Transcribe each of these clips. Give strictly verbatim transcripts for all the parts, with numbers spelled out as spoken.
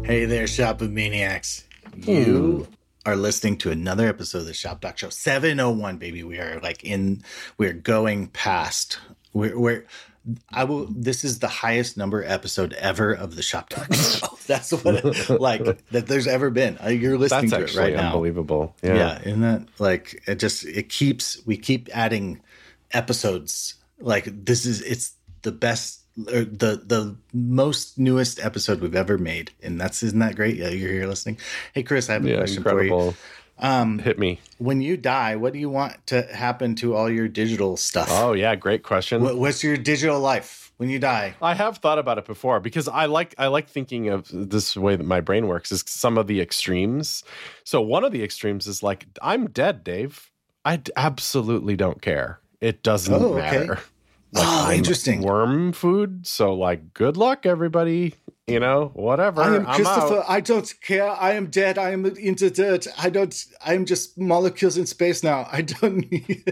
Hey there, Shopping Maniacs. You hmm. are listening to another episode of the Shop Doc Show. seven oh one, baby. We are like in, we're going past. We're, we're, I will, this is the highest number episode ever of the Shop Doc Show. That's what it, like, that there's ever been. You're listening That's to it right now. Unbelievable. Yeah. Yeah. Isn't that like, it just, it keeps, we keep adding episodes. Like, this is, it's the best. Or the the most newest episode we've ever made, and that's isn't that great? Yeah, you're here listening. Hey, Chris, I have a yeah, question incredible. for you. Um, Hit me. When you die, what do you want to happen to all your digital stuff? Oh yeah, great question. What, what's your digital life when you die? I have thought about it before because I like I like thinking of this way that my brain works is some of the extremes. So one of the extremes is like, I'm dead, Dave. I d- absolutely don't care. It doesn't oh, okay. matter. Like, oh, I'm interesting. Worm food. So, like, good luck, everybody. You know, whatever. I am I'm Christopher. out. I don't care. I am dead. I am into dirt. I don't. I am just molecules in space now. I don't.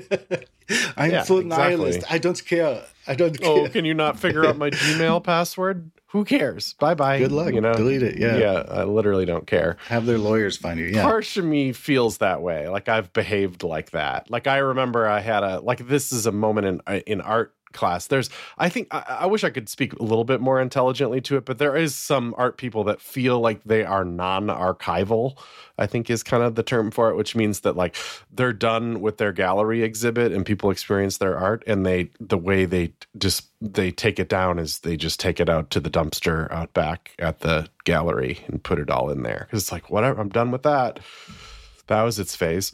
I am yeah, full exactly. nihilist. I don't care. I don't care. Oh, can you not figure out my Gmail password? Who cares? Bye bye. Good luck. You know, delete it. Yeah. Yeah. I literally don't care. Have their lawyers find you. Yeah. Part of me feels that way. Like I've behaved like that. Like I remember I had a like this is a moment in in art class. There's, I think, I, I wish I could speak a little bit more intelligently to it, but there is some art people that feel like they are non-archival, I think is kind of the term for it, which means that like they're done with their gallery exhibit and people experience their art and they, the way they just, they take it down is they just take it out to the dumpster out back at the gallery and put it all in there. Cause it's like, whatever, I'm done with that. That was its phase.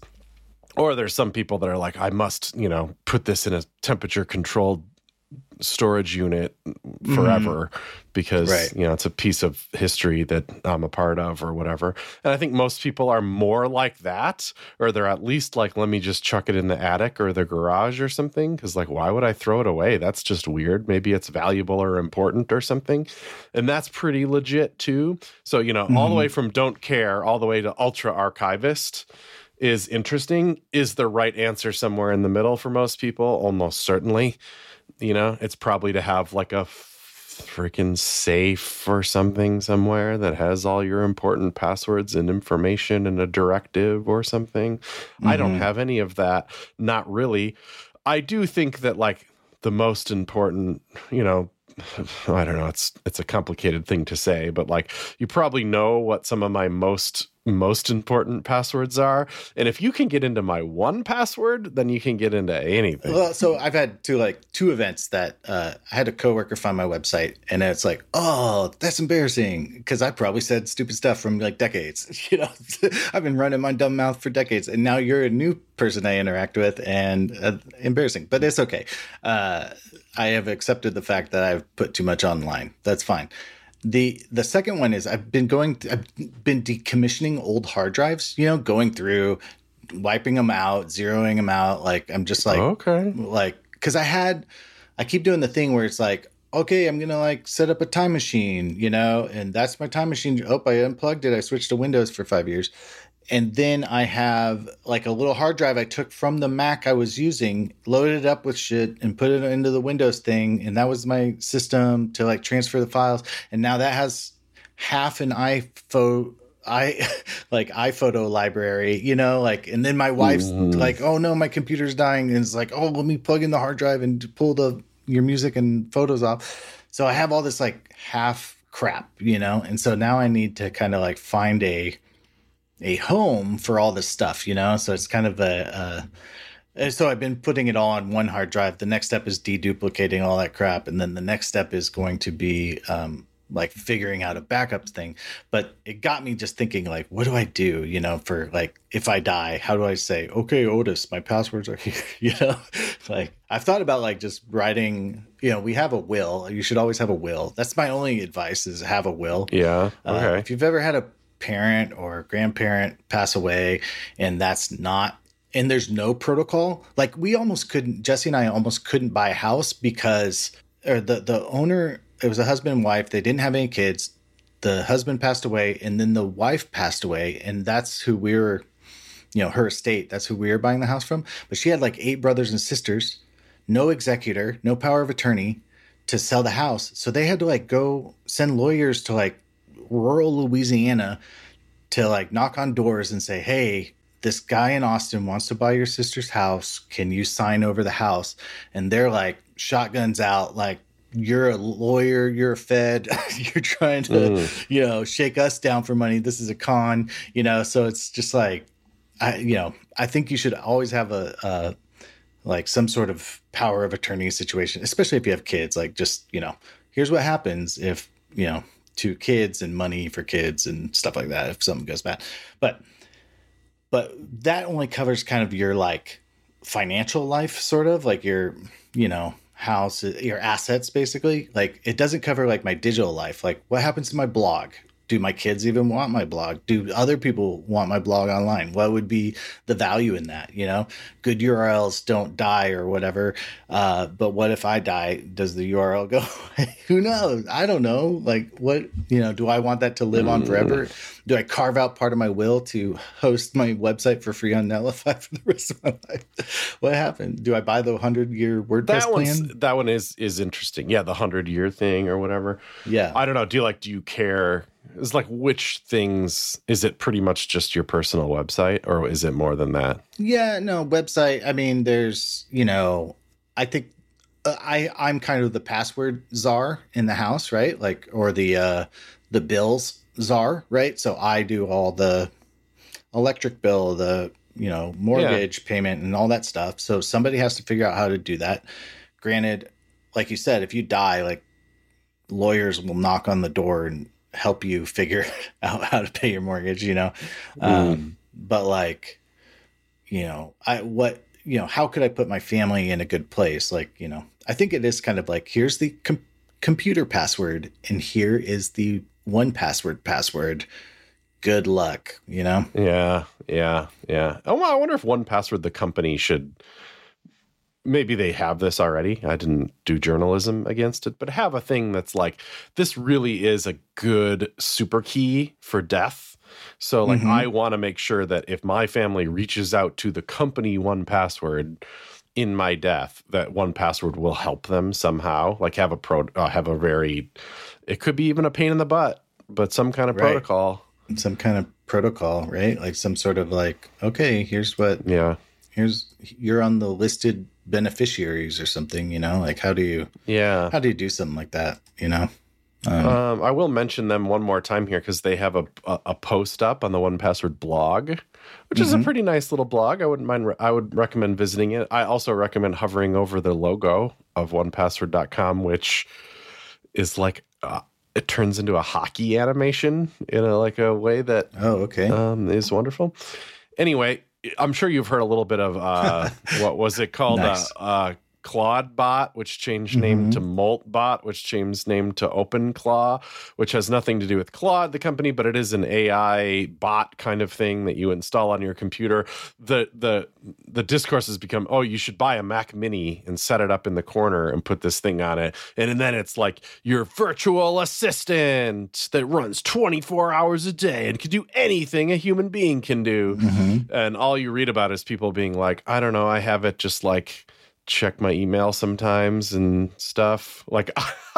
Or there's some people that are like, I must, you know, put this in a temperature controlled storage unit forever mm. because, right. you know, it's a piece of history that I'm a part of or whatever. And I think most people are more like that, or they're at least like, let me just chuck it in the attic or the garage or something. Cause like, why would I throw it away? That's just weird. Maybe it's valuable or important or something. And that's pretty legit too. So, you know, mm. all the way from don't care all the way to ultra archivist is interesting. Is the right answer somewhere in the middle for most people? Almost certainly. You know, it's probably to have like a freaking safe or something somewhere that has all your important passwords and information and a directive or something. Mm-hmm. I don't have any of that. Not really. I do think that like the most important, you know, I don't know, it's it's a complicated thing to say, but like you probably know what some of my most most important passwords are. And if you can get into my one password, then you can get into anything. Well, so I've had two like two events that uh, I had a coworker find my website and it's like, oh, that's embarrassing because I probably said stupid stuff from like decades. You know, I've been running my dumb mouth for decades and now you're a new person I interact with and uh, embarrassing, but it's okay. Uh, I have accepted the fact that I've put too much online. That's fine. The the second one is I've been going th- I've been decommissioning old hard drives, you know, going through, wiping them out, zeroing them out. Like I'm just like, okay, like because I had I keep doing the thing where it's like, OK, I'm going to like set up a time machine, you know, and that's my time machine. Oh, I unplugged it. I switched to Windows for five years. And then I have like a little hard drive I took from the Mac I was using, loaded it up with shit and put it into the Windows thing. And that was my system to like transfer the files. And now that has half an iPhone, I like iPhoto library, you know, like, and then my wife's mm. like, oh no, my computer's dying. And it's like, oh, let me plug in the hard drive and pull the, your music and photos off. So I have all this like half crap, you know? And so now I need to kind of like find a, a home for all this stuff, you know? So it's kind of a, uh, so I've been putting it all on one hard drive. The next step is deduplicating all that crap. And then the next step is going to be, um, like figuring out a backup thing. But it got me just thinking like, what do I do, you know, for like, if I die, how do I say, okay, Otis, my passwords are here, you know? Like I've thought about like just writing, you know, we have a will. You should always have a will. That's my only advice is have a will. Yeah. Okay. Uh, if you've ever had a parent or grandparent pass away and that's not, and there's no protocol, like we almost couldn't, Jesse and I almost couldn't buy a house because, or the, the owner, it was a husband and wife. They didn't have any kids. The husband passed away and then the wife passed away. And that's who we were, you know, her estate. That's who we were buying the house from. But she had like eight brothers and sisters, no executor, no power of attorney to sell the house. So they had to like go send lawyers to like rural Louisiana to like knock on doors and say, hey, this guy in Austin wants to buy your sister's house. Can you sign over the house? And they're like shotguns out, like, you're a lawyer, you're a Fed, you're trying to, mm. you know, shake us down for money. This is a con, you know? So it's just like, I, you know, I think you should always have a, a like some sort of power of attorney situation, especially if you have kids, like just, you know, here's what happens if, you know, two kids and money for kids and stuff like that, if something goes bad. But, but that only covers kind of your like financial life, sort of like your, you know, house, your assets, basically. Like it doesn't cover like my digital life. Like what happens to my blog? Do my kids even want my blog? Do other people want my blog online? What would be the value in that? You know, good U R Ls don't die or whatever. Uh, but what if I die? Does the U R L go away? Who knows? I don't know. Like what, you know, do I want that to live on forever? Do I carve out part of my will to host my website for free on Netlify for the rest of my life? What happened? Do I buy the hundred year WordPress that plan? That one is, is interesting. Yeah. The hundred year thing or whatever. Yeah. I don't know. Do you like, do you care? It's like, which things, is it pretty much just your personal website or is it more than that? Yeah, no, website. I mean, there's, you know, I think uh, I, I'm kind of the password czar in the house, right? Like, or the, uh, the bills czar, right? So I do all the electric bill, the, you know, mortgage yeah. payment and all that stuff. So somebody has to figure out how to do that. Granted, like you said, if you die, like lawyers will knock on the door and help you figure out how to pay your mortgage, you know? Mm. Um, but like, you know, I, what, you know, how could I put my family in a good place? Like, you know, I think it is kind of like, here's the com- computer password and here is the one password password. Good luck, you know? Yeah. Yeah. Yeah. Oh, well, I wonder if one password, the company should, maybe they have this already. I didn't do journalism against it, but have a thing that's like, this really is a good super key for death. So like, mm-hmm. I want to make sure that if my family reaches out to the company one password in my death, that one password will help them somehow, like have a pro, uh, have a very, it could be even a pain in the butt, but some kind of right. protocol. Some kind of protocol, right? Like some sort of like, okay, here's what, yeah, here's, you're on the listed beneficiaries or something, you know, like how do you, yeah, how do you do something like that, you know? Um, um, I will mention them one more time here because they have a, a a post up on the one password blog, which mm-hmm. is a pretty nice little blog. I wouldn't mind. Re- I would recommend visiting it. I also recommend hovering over the logo of one password dot com, which is like uh, it turns into a hockey animation in a like a way that oh okay um, is wonderful. Anyway, I'm sure you've heard a little bit of uh, what was it called? Nice. uh, uh, Claude which changed name mm-hmm. to Moltbot, which changed name to OpenClaw, which has nothing to do with Claude, the company, but it is an A I bot kind of thing that you install on your computer. The the the discourse has become, oh, you should buy a Mac Mini and set it up in the corner and put this thing on it. And, and then it's like your virtual assistant that runs twenty-four hours a day and can do anything a human being can do. Mm-hmm. And all you read about is people being like, I don't know, I have it just like check my email sometimes and stuff. Like,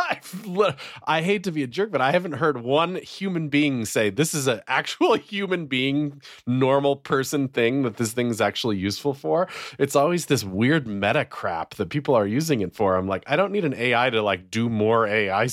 I've, I hate to be a jerk, but I haven't heard one human being say this is an actual human being, normal person thing that this thing's actually useful for. It's always this weird meta crap that people are using it for. I'm like, I don't need an A I to like do more A I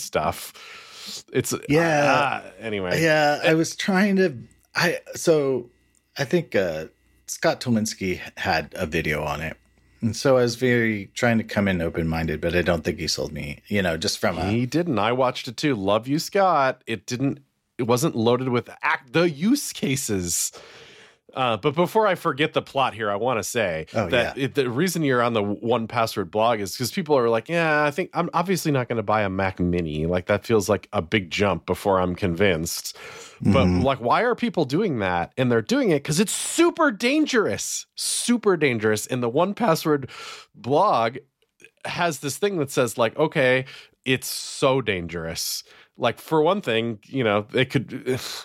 stuff. It's yeah. Uh, anyway. Yeah. I was trying to, I, so I think uh, Scott Tolinski had a video on it. And so I was very trying to come in open-minded, but I don't think he sold me, you know, just from a... He didn't. I watched it too. Love you, Scott. It didn't, it wasn't loaded with act the use cases. Uh, but before I forget the plot here, I want to say oh, that yeah. it, the reason you're on the one password blog is because people are like, yeah, I think I'm obviously not going to buy a Mac Mini. Like that feels like a big jump before I'm convinced. But mm-hmm. like, why are people doing that? And they're doing it because it's super dangerous, super dangerous. And the one password blog has this thing that says like, okay, it's so dangerous. Like for one thing, you know, they could...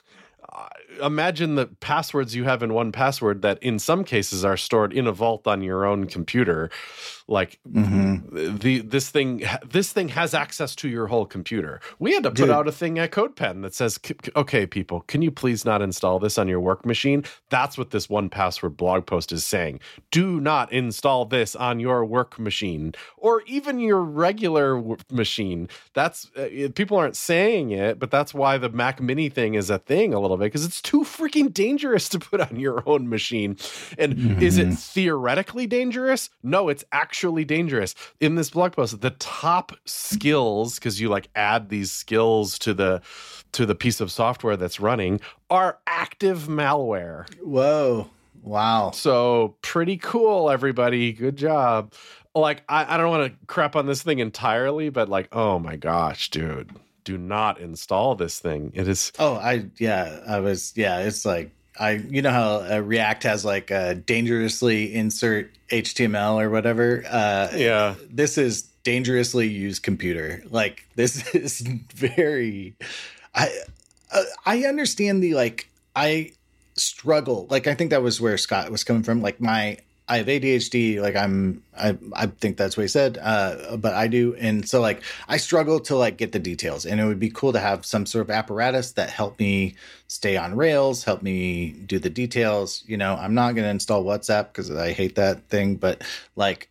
uh, imagine the passwords you have in one password that in some cases are stored in a vault on your own computer. Like mm-hmm. the this thing this thing has access to your whole computer. We had to put Dude. out a thing at CodePen that says, okay, people, can you please not install this on your work machine? That's what this one password blog post is saying. Do not install this on your work machine or even your regular w- machine. That's uh, people aren't saying it, but that's why the Mac Mini thing is a thing a little bit, because it's too freaking dangerous to put on your own machine. And mm-hmm. is it theoretically dangerous? No, it's actually Actually dangerous. In this blog post, the top skills, because you like add these skills to the to the piece of software that's running, are active malware. Whoa. Wow. So pretty cool, everybody. Good job. Like, I, I don't want to crap on this thing entirely, but like, oh my gosh, dude, do not install this thing. It is. Oh, I, yeah, I was, yeah, it's like, I, you know how uh, React has like a dangerously insert H T M L or whatever. Uh, yeah, this is dangerously used computer. Like this is very. I uh, I understand the like I struggle. Like I think that was where Scott was coming from. Like my I have A D H D. Like I'm I I think that's what he said. Uh, but I do, and so like I struggle to like get the details. And it would be cool to have some sort of apparatus that help me stay on rails, help me do the details. You know, I'm not going to install WhatsApp because I hate that thing. But like,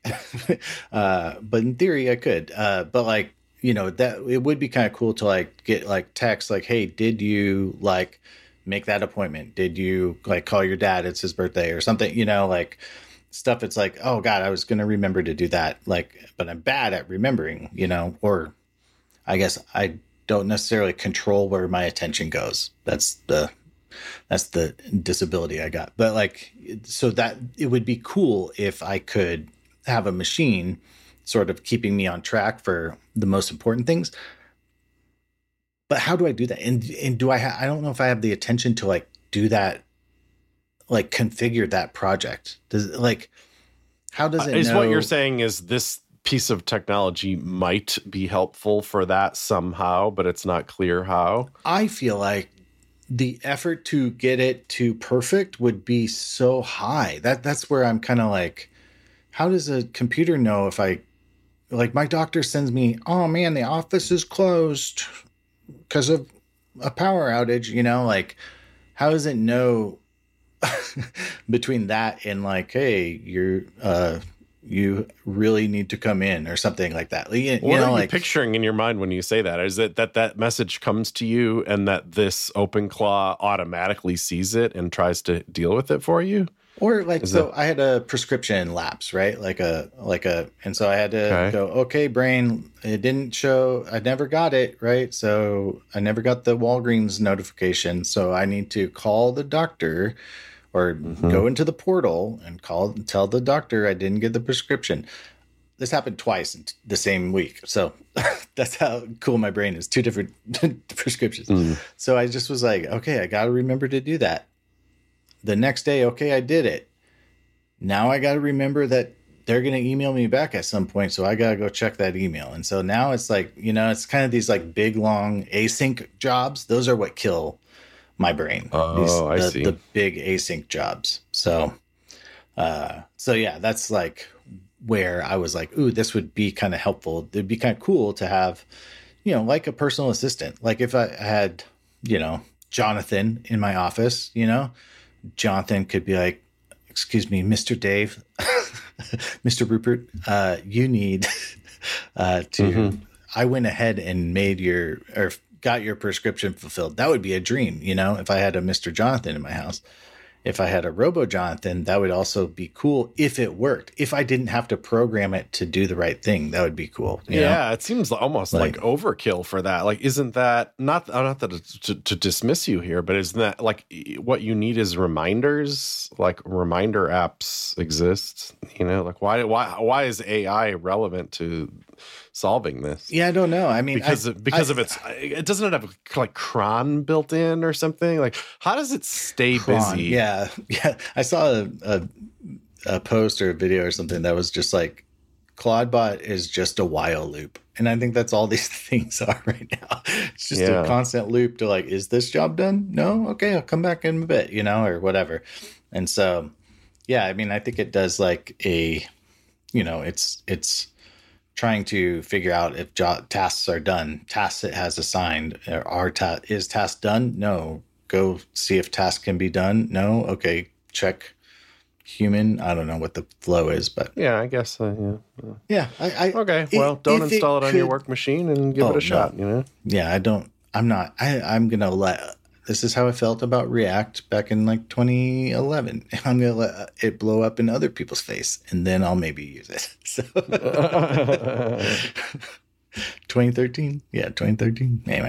uh, but in theory I could. Uh, but like, you know, that it would be kind of cool to like get like text like, hey, did you like make that appointment? Did you like call your dad? It's his birthday or something. You know, like. Stuff it's like, oh God, I was going to remember to do that. Like, but I'm bad at remembering, you know, or I guess I don't necessarily control where my attention goes. That's the, that's the disability I got. But like, so that it would be cool if I could have a machine sort of keeping me on track for the most important things. But how do I do that? And, and do I, ha- I don't know if I have the attention to like do that, like configure that project. Does like, how does it uh, is know? What you're saying is this piece of technology might be helpful for that somehow, but it's not clear how. I feel like the effort to get it to perfect would be so high. That that's where I'm kind of like, how does a computer know if I, like my doctor sends me, oh man, the office is closed because of a power outage, you know, like how does it know between that and like, hey, you're uh you really need to come in or something like that. You, what you know, are you like, picturing in your mind when you say that? Is it that that message comes to you and that this OpenClaw automatically sees it and tries to deal with it for you? Or like, Is so that... I had a prescription lapse, right? Like a, like a, and so I had to okay. go, okay, brain, it didn't show, I never got it, right? So I never got the Walgreens notification. So I need to call the doctor or mm-hmm. go into the portal and call and tell the doctor I didn't get the prescription. This happened twice in the same week. So that's how cool my brain is. Two different prescriptions. Mm. So I just was like, okay, I got to remember to do that. The next day, okay, I did it. Now I got to remember that they're going to email me back at some point. So I got to go check that email. And so now it's like, you know, it's kind of these like big, long async jobs. Those are what kill my brain. Oh, these, I the, see. The big async jobs. So, uh, so yeah, that's like where I was like, ooh, this would be kind of helpful. It'd be kind of cool to have, you know, like a personal assistant. Like if I had, you know, Jonathan in my office, you know, Jonathan could be like, excuse me, Mister Dave, Mister Rupert, uh, you need uh, to, mm-hmm. I went ahead and made your, or got your prescription fulfilled. That would be a dream, you know, if I had a Mister Jonathan in my house. If I had a Robo Jonathan, that would also be cool if it worked. If I didn't have to program it to do the right thing, that would be cool. You yeah, know? It seems almost like, like overkill for that. Like, isn't that not not that it's to, to dismiss you here, but isn't that like what you need is reminders? Like reminder apps exist. You know, like why why why is A I relevant to solving this? Yeah, I don't know. I mean, because I, of, because I, of its, it doesn't have like cron built in or something. Like, how does it stay cron, busy? Yeah, yeah. I saw a, a a post or a video or something that was just like Claudebot is just a while loop. And I think that's all these things are right now. It's just yeah. a constant loop to like, is this job done? No? Okay, I'll come back in a bit, you know, or whatever. And so, yeah, I mean, I think it does like a, you know, it's, it's trying to figure out if job tasks are done. Tasks it has assigned. Are ta- is task done? No. Go see if task can be done. No. Okay. Check human. I don't know what the flow is, but yeah, I guess. Uh, yeah. Yeah. I, I, okay. Well, don't install it, it on could, your work machine and give oh, it a shot. No. You know. Yeah, I don't. I'm not. I, I'm gonna let. This is how I felt about React back in like twenty eleven. I'm gonna let it blow up in other people's face, and then I'll maybe use it. So. twenty thirteen. Yeah, twenty thirteen. Anyway.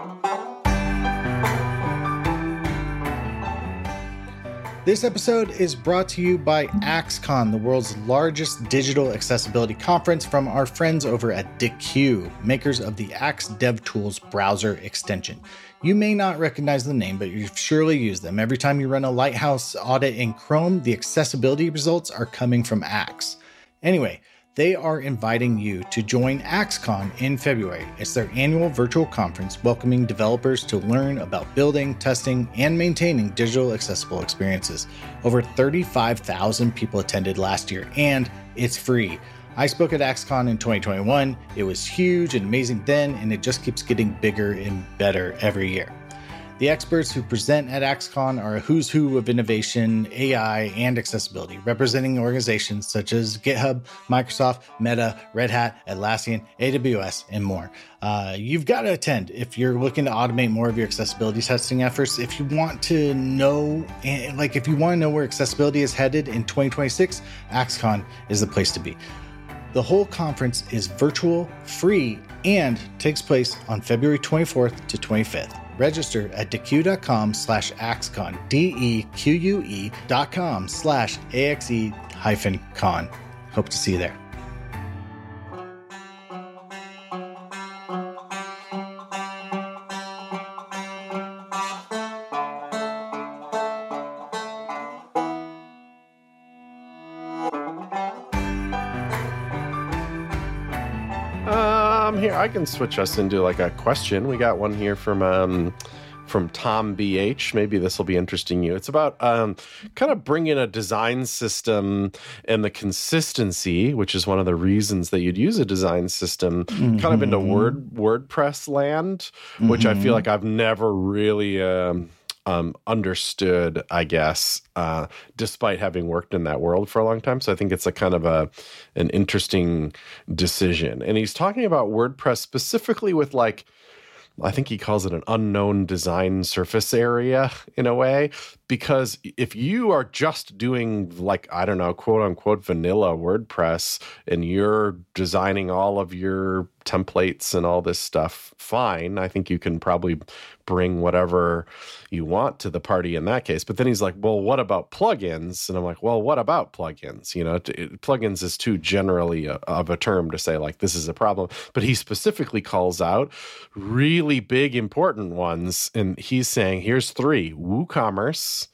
This episode is brought to you by AxeCon, the world's largest digital accessibility conference, from our friends over at DeQ, makers of the Axe DevTools browser extension. You may not recognize the name, but you've surely used them. Every time you run a Lighthouse audit in Chrome, the accessibility results are coming from Axe. Anyway, they are inviting you to join AxeCon in February. It's their annual virtual conference welcoming developers to learn about building, testing, and maintaining digital accessible experiences. Over thirty-five thousand people attended last year, and it's free. I spoke at AxeCon in twenty twenty-one. It was huge and amazing then, and it just keeps getting bigger and better every year. The experts who present at AxeCon are a who's who of innovation, A I, and accessibility, representing organizations such as GitHub, Microsoft, Meta, Red Hat, Atlassian, A W S, and more. Uh, you've got to attend if you're looking to automate more of your accessibility testing efforts. If you want to know, like if you want to know where accessibility is headed in twenty twenty-six, AxeCon is the place to be. The whole conference is virtual, free, and takes place on February twenty-fourth to twenty-fifth. Register at deque.com slash axecon, D-E-Q-U-E dot com slash A-X-E hyphen con. Hope to see you there. Here, I can switch us into like a question. We got one here from um, from Tom B H. Maybe this will be interesting you. It's about um, kind of bringing a design system and the consistency, which is one of the reasons that you'd use a design system, mm-hmm. kind of into Word WordPress land, mm-hmm. which I feel like I've never really um, um, understood, I guess, uh, despite having worked in that world for a long time. So I think it's a kind of a an interesting decision. And he's talking about WordPress specifically with like, I think he calls it an unknown design surface area in a way, because if you are just doing like, I don't know, quote unquote, vanilla WordPress and you're designing all of your templates and all this stuff, fine. I think you can probably bring whatever you want to the party in that case. But then he's like, well, what about plugins? And I'm like, well, what about plugins? You know, it, plugins is too generally a, of a term to say like, this is a problem. But he specifically calls out really big, important ones. And he's saying, here's three: WooCommerce,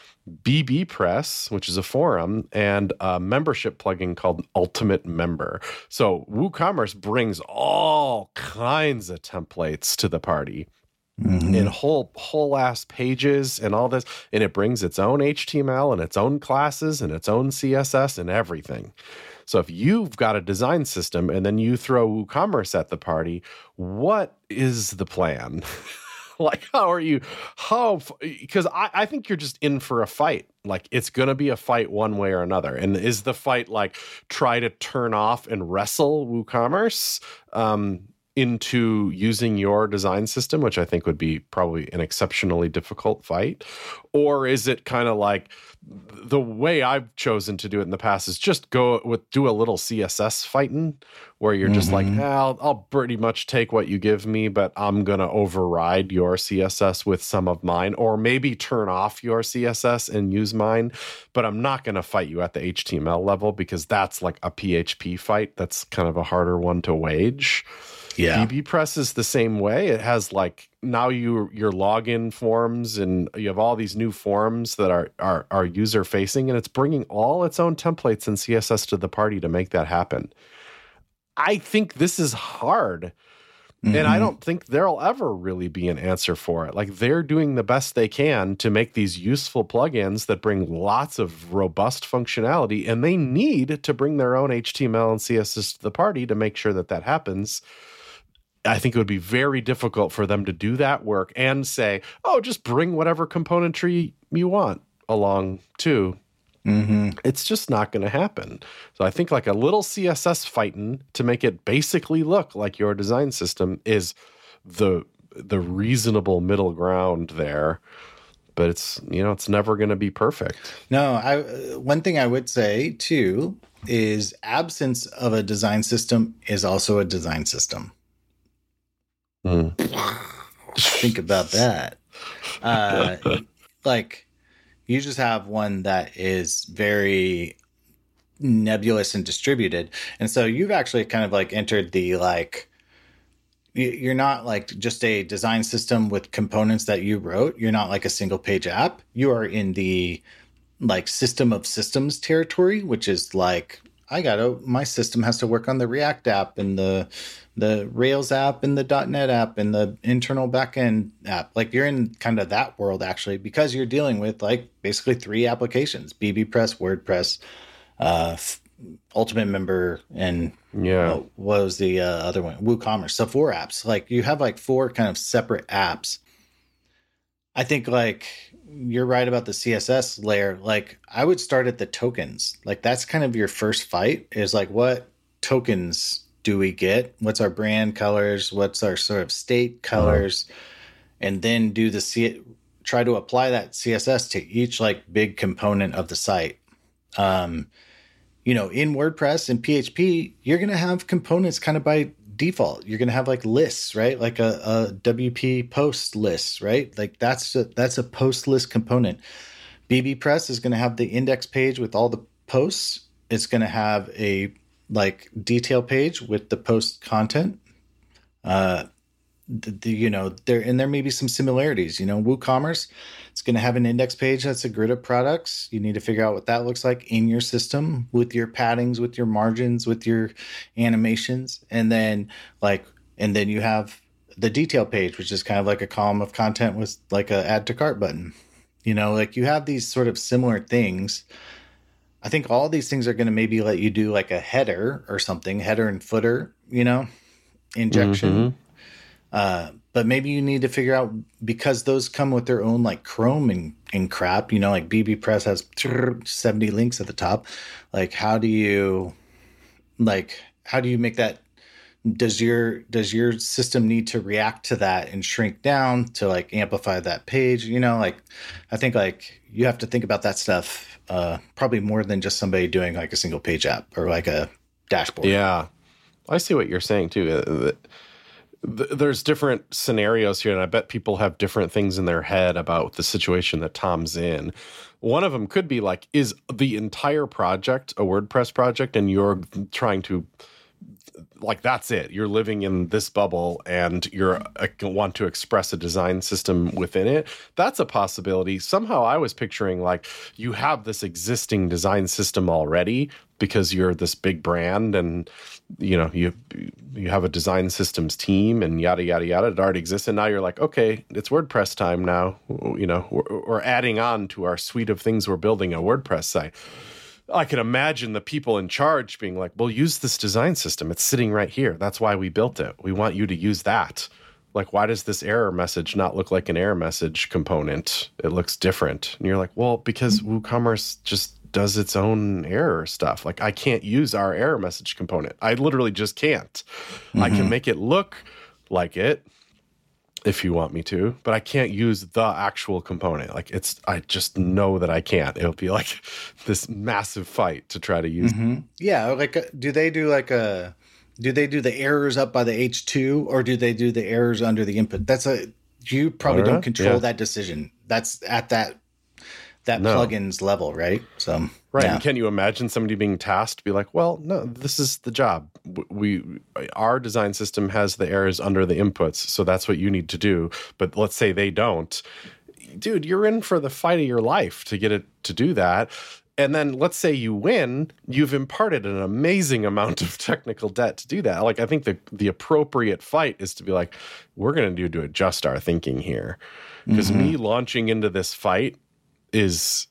bbPress, which is a forum, and a membership plugin called Ultimate Member. So WooCommerce brings all kinds of templates to the party. Mm-hmm. And whole whole ass pages and all this, and it brings its own H T M L and its own classes and its own C S S and everything. So if you've got a design system and then you throw WooCommerce at the party, what is the plan? Like, how are you? How? Because I, I think you're just in for a fight. Like, it's going to be a fight one way or another. And is the fight like try to turn off and wrestle WooCommerce Um, into using your design system, which I think would be probably an exceptionally difficult fight? Or is it kind of like the way I've chosen to do it in the past is just go with do a little C S S fighting where you're just mm-hmm. like, eh, I'll, I'll pretty much take what you give me, but I'm going to override your C S S with some of mine, or maybe turn off your C S S and use mine, but I'm not going to fight you at the H T M L level because that's like a P H P fight. That's kind of a harder one to wage. Yeah. bbPress is the same way. It has like now you your login forms and you have all these new forms that are are, are user facing, and it's bringing all its own templates and C S S to the party to make that happen. I think this is hard. Mm-hmm. And I don't think there'll ever really be an answer for it. Like, they're doing the best they can to make these useful plugins that bring lots of robust functionality, and they need to bring their own H T M L and C S S to the party to make sure that that happens. I think it would be very difficult for them to do that work and say, oh, just bring whatever componentry you want along too. Mm-hmm. It's just not going to happen. So I think like a little C S S fighting to make it basically look like your design system is the the reasonable middle ground there. But it's, you know, it's never going to be perfect. No, I one thing I would say too is absence of a design system is also a design system. Mm. Think about that. Uh, like, you just have one that is very nebulous and distributed. And so you've actually kind of like entered the, like, you're not like just a design system with components that you wrote. You're not like a single page app. You are in the like system of systems territory, which is like, I gotta, my system has to work on the React app and the the Rails app and the .dot net app and the internal backend app. Like, you're in kind of that world actually, because you're dealing with like basically three applications: bbPress, WordPress, uh, Ultimate Member, and yeah, uh, what was the uh, other one? WooCommerce. So four apps. Like, you have like four kind of separate apps. I think like you're right about the C S S layer. Like, I would start at the tokens. Like, that's kind of your first fight, is like, what tokens do we get? What's our brand colors? What's our sort of state colors? Uh-huh. And then do the C- try to apply that C S S to each like big component of the site. Um, you know, in WordPress and P H P, you're going to have components kind of by default. You're going to have like lists, right? Like a, a W P post list, right? Like that's a, that's a post list component. bbPress is going to have the index page with all the posts. It's going to have a like detail page with the post content. Uh, the, the, you know, there, and there may be some similarities, you know, WooCommerce, it's going to have an index page that's a grid of products. You need to figure out what that looks like in your system with your paddings, with your margins, with your animations. And then like, and then you have the detail page, which is kind of like a column of content with like a add to cart button. You know, like you have these sort of similar things. I think all these things are going to maybe let you do like a header or something, header and footer, you know, injection. Mm-hmm. Uh, but maybe you need to figure out, because those come with their own like Chrome and, and crap, you know, like bbPress has seventy links at the top. Like, how do you, like, how do you make that? Does your, does your system need to react to that and shrink down to like amplify that page? You know, like, I think like you have to think about that stuff, uh, probably more than just somebody doing like a single page app or like a dashboard. Yeah. I see what you're saying too. Uh, There's different scenarios here, and I bet people have different things in their head about the situation that Tom's in. One of them could be like, is the entire project a WordPress project, and you're trying to, like, that's it. You're living in this bubble, and you're uh, want to express a design system within it. That's a possibility. Somehow I was picturing, like, you have this existing design system already because you're this big brand, and you know, you you have a design systems team and yada, yada, yada. It already exists. And now you're like, okay, it's WordPress time now. You know, we're, we're adding on to our suite of things. We're building a WordPress site. I can imagine the people in charge being like, well, use this design system. It's sitting right here. That's why we built it. We want you to use that. Like, why does this error message not look like an error message component? It looks different. And you're like, well, because WooCommerce just does its own error stuff. Like, I can't use our error message component. I literally just can't. Mm-hmm. I can make it look like it if you want me to, but I can't use the actual component. Like, it's, I just know that I can't. It'll be like this massive fight to try to use. Mm-hmm. Yeah. Like, uh, do they do like a, do they do the errors up by the H two, or do they do the errors under the input? That's a, you probably don't, don't control yeah. that decision. That's at that that no. plugins level, right? So right. Yeah. And can you imagine somebody being tasked to be like, well, no, this is the job. We, our design system has the errors under the inputs, so that's what you need to do. But let's say they don't. Dude, you're in for the fight of your life to get it to do that. And then let's say you win, you've imparted an amazing amount of technical debt to do that. Like, I think the the appropriate fight is to be like, we're going to do to adjust our thinking here. Because mm-hmm. me launching into this fight is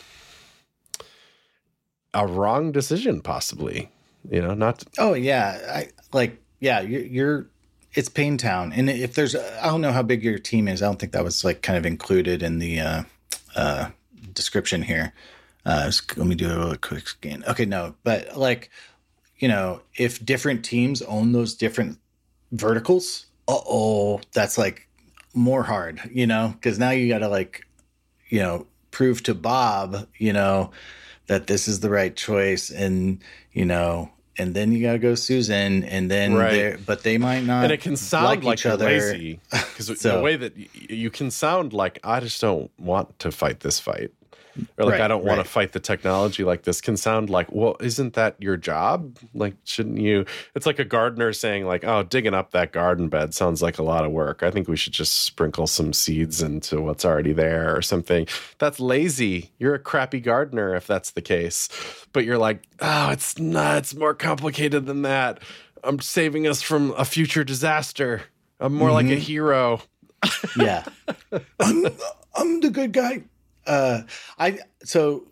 a wrong decision, possibly. You know, not. To- oh, yeah. I like, yeah, you're, you're, it's Pain Town. And if there's, I don't know how big your team is. I don't think that was like kind of included in the uh, uh, description here. Uh, just, let me do a really quick scan. Okay, no, but like, you know, if different teams own those different verticals, uh-oh, that's like more hard, you know, because now you got to like, you know, prove to Bob, you know, that this is the right choice. And, you know, and then you got to go Susan and then, right. but they might not. And it can sound like, like each other. Lazy because so, the way that y- you can sound like, I just don't want to fight this fight. Or like, right, I don't want right. to fight the technology like this can sound like, well, isn't that your job? Like, shouldn't you? It's like a gardener saying like, oh, digging up that garden bed sounds like a lot of work. I think we should just sprinkle some seeds into what's already there or something. That's lazy. You're a crappy gardener if that's the case. But you're like, oh, it's not. It's more complicated than that. I'm saving us from a future disaster. I'm more mm-hmm. like a hero. Yeah. I'm, I'm the good guy. Uh, I so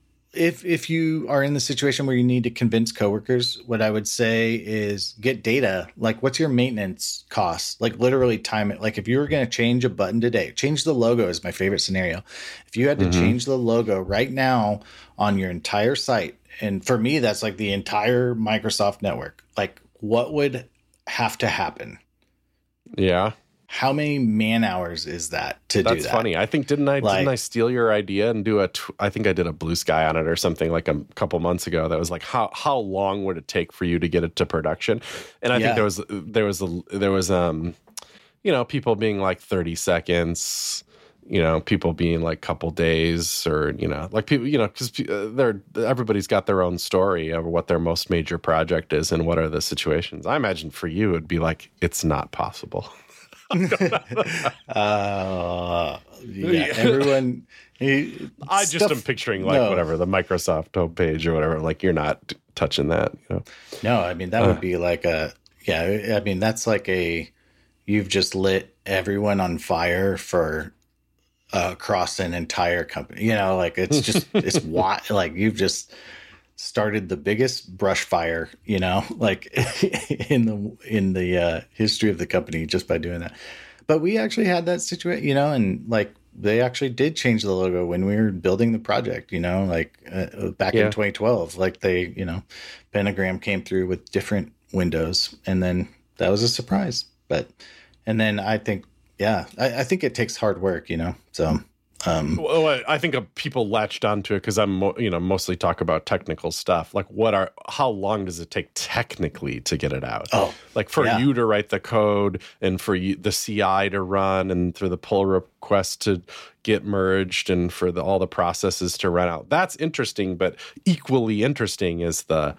if if you are in the situation where you need to convince coworkers, what I would say is get data. Like, what's your maintenance costs? Like, literally time it. Like, if you were going to change a button today, change the logo is my favorite scenario. If you had to mm-hmm. change the logo right now on your entire site, and for me, that's like the entire Microsoft network. Like, what would have to happen? Yeah. How many man hours is that to That's do that? That's funny. I think didn't I like, didn't I steal your idea and do a? Tw- I think I did a Blue Sky on it or something like a couple months ago. That was like how how long would it take for you to get it to production? And I yeah. think there was there was a, there was um you know people being like thirty seconds. You know, people being like couple days or, you know, like people, you know, because they're everybody's got their own story of what their most major project is and what are the situations. I imagine for you, it'd be like, it's not possible. uh, yeah, everyone. He, I just am picturing like no. whatever the Microsoft homepage or whatever. Like you're not t- touching that. You know? No, I mean that uh, would be like a yeah. I mean that's like a you've just lit everyone on fire for uh, across an entire company. You know, like it's just it's what like you've just started the biggest brush fire, you know, like in the in the uh, history of the company just by doing that. But we actually had that situation, you know, and like they actually did change the logo when we were building the project, you know, like uh, back yeah. in twenty twelve, like they, you know, Pentagram came through with different windows, and then that was a surprise. But and then I think, yeah, I, I think it takes hard work, you know, so. Um, well, I think people latched onto it because I'm, you know, mostly talk about technical stuff. Like, what are, how long does it take technically to get it out? Oh, like for yeah. you to write the code and for you, the C I to run and for the pull request to get merged and for the, all the processes to run out. That's interesting, but equally interesting is the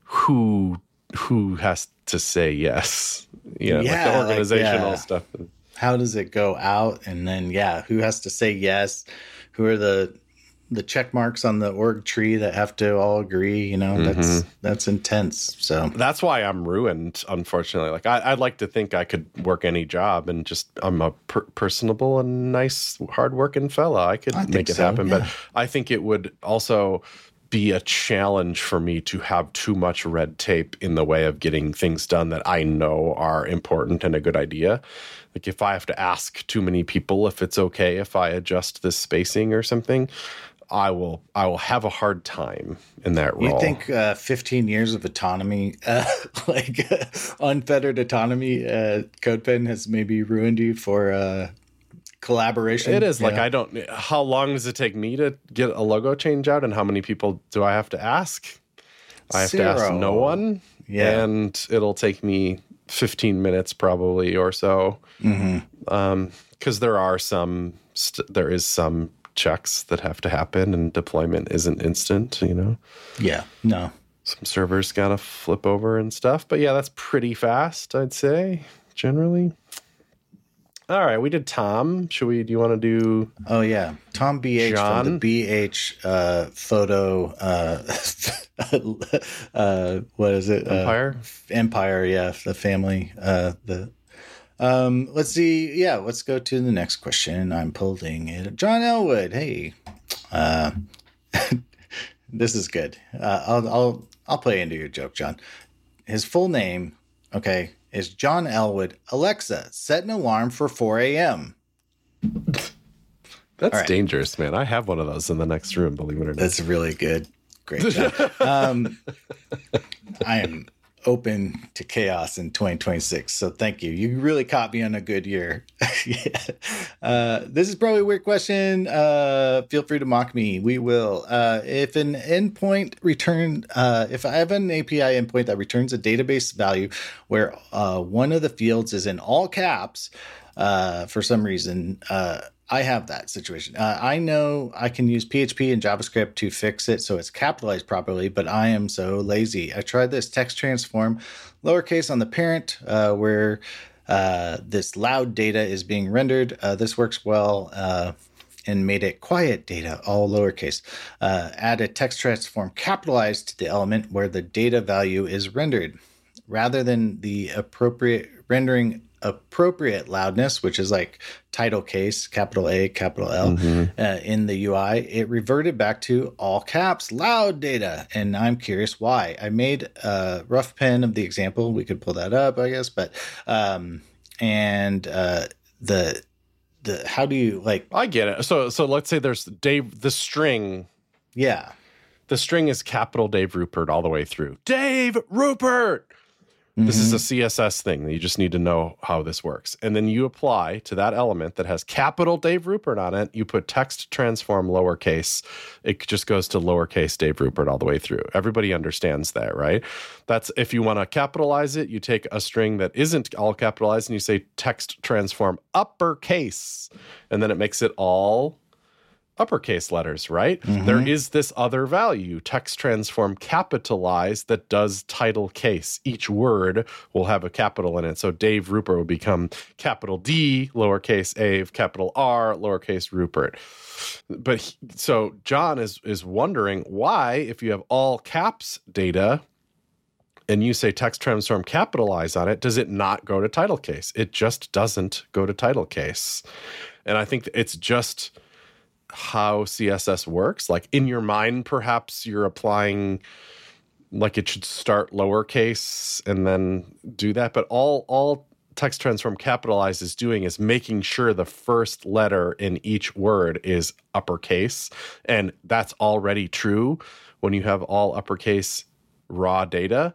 who who has to say yes. You know, yeah, like the organizational like, yeah. stuff. How does it go out? And then, yeah, who has to say yes? Who are the the check marks on the org tree that have to all agree? You know, mm-hmm. that's that's intense. So that's why I'm ruined, unfortunately. Like I, I'd like to think I could work any job and just I'm a per- personable and nice, hardworking fella. I could I make it so, happen, yeah. But I think it would also be a challenge for me to have too much red tape in the way of getting things done that I know are important and a good idea. Like if I have to ask too many people if it's okay if I adjust this spacing or something, I will I will have a hard time in that role. You think uh, fifteen years of autonomy, uh, like uh, unfettered autonomy, uh, CodePen has maybe ruined you for uh, collaboration? It is. Yeah. Like I don't. How long does it take me to get a logo change out, and how many people do I have to ask? I have Zero. to ask no one. Yeah, and it'll take me fifteen minutes probably or so. Mm-hmm. Um, because there are some, st- there is some checks that have to happen, and deployment isn't instant. You know. Yeah. No. Some servers gotta flip over and stuff, but yeah, that's pretty fast, I'd say generally. All right, we did Tom. Should we? Do you want to do? Oh yeah, Tom B H John? from the B H uh, photo. Uh, uh, what is it? Empire. Uh, Empire. Yeah, the family. Uh, the. Um, let's see. Yeah, let's go to the next question. I'm pulling it. John Elwood. Hey, uh, this is good. Uh, I'll I'll I'll play into your joke, John. His full name, okay, is John Elwood. Alexa, set an alarm for four a.m. That's right. dangerous, man. I have one of those in the next room, believe it or not. That's really good. Great job. um, I am open to chaos in twenty twenty-six, so thank you. You really caught me on a good year. yeah. uh, this is probably a weird question. Uh, feel free to mock me. We will. Uh, if an endpoint return, uh, if I have an A P I endpoint that returns a database value where uh, one of the fields is in all caps uh, for some reason, uh, I have that situation. Uh, I know I can use P H P and JavaScript to fix it so it's capitalized properly, but I am so lazy. I tried this text transform lowercase on the parent uh, where uh, this loud data is being rendered. Uh, this works well uh, and made it quiet data, all lowercase. Uh, add a text transform capitalized to the element where the data value is rendered. Rather than the appropriate rendering appropriate loudness, which is like title case, capital A, capital L, mm-hmm. uh, in the U I, it reverted back to all caps loud data. And I'm curious why. I made a rough pen of the example. We could pull that up, I guess. But, um, and uh, the, the, how do you like? I get it. So, so let's say there's Dave, the string. Yeah. The string is capital Dave Rupert all the way through. Dave Rupert. This mm-hmm. is a C S S thing. You just need to know how this works. And then you apply to that element that has capital Dave Rupert on it. You put text transform lowercase. It just goes to lowercase Dave Rupert all the way through. Everybody understands that, right? That's if you want to capitalize it, you take a string that isn't all capitalized and you say text transform uppercase. And then it makes it all uppercase letters, right? Mm-hmm. There is this other value, text transform capitalize, that does title case. Each word will have a capital in it. So Dave Rupert will become capital D, lowercase Ave, capital R, lowercase Rupert. But he, so John is is wondering why, if you have all caps data and you say text transform capitalize on it, does it not go to title case? It just doesn't go to title case. And I think it's just how C S S works. Like in your mind, perhaps you're applying like it should start lowercase and then do that. But all all text transform capitalize is doing is making sure the first letter in each word is uppercase. And that's already true when you have all uppercase raw data.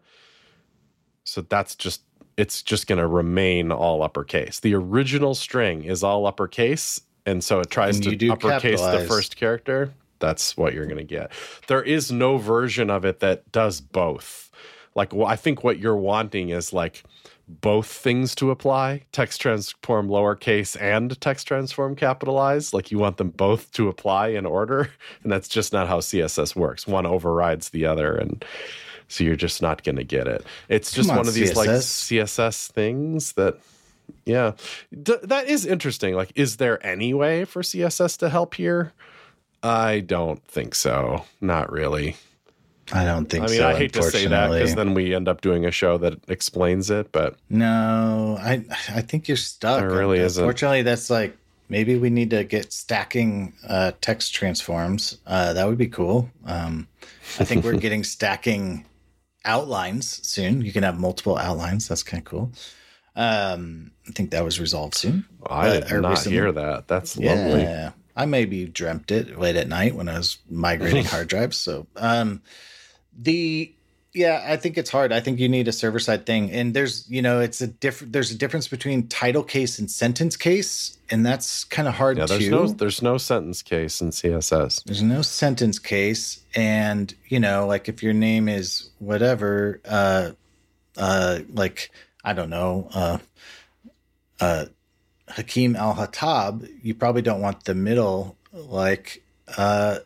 So that's just, it's just going to remain all uppercase. The original string is all uppercase. And so it tries to uppercase capitalize. The first character. That's what you're going to get. There is no version of it that does both. Like, well, I think what you're wanting is like both things to apply, text transform lowercase and text transform capitalize. Like you want them both to apply in order. And that's just not how C S S works. One overrides the other. And so you're just not going to get it. It's just on, one of these C S S. Like C S S things that... Yeah, D- that is interesting. Like, is there any way for C S S to help here? I don't think so. Not really. I don't think so. I mean, so, I hate to say that because then we end up doing a show that explains it, but no, I I think you're stuck. There really isn't. Unfortunately, that's like maybe we need to get stacking uh, text transforms. Uh, that would be cool. Um, I think we're getting stacking outlines soon. You can have multiple outlines. That's kind of cool. Um, I think that was resolved soon. I did uh, not recently. hear that. That's lovely. Yeah, I maybe dreamt it late at night when I was migrating hard drives. So, um, the yeah, I think it's hard. I think you need a server side thing, and there's you know it's a different. There's a difference between title case and sentence case, and that's kind of hard. Yeah, there's too. no there's no sentence case in C S S. There's no sentence case, and you know, like if your name is whatever, uh, uh, like. I don't know, uh, uh, Hakeem Al-Hattab, you probably don't want the middle, like uh,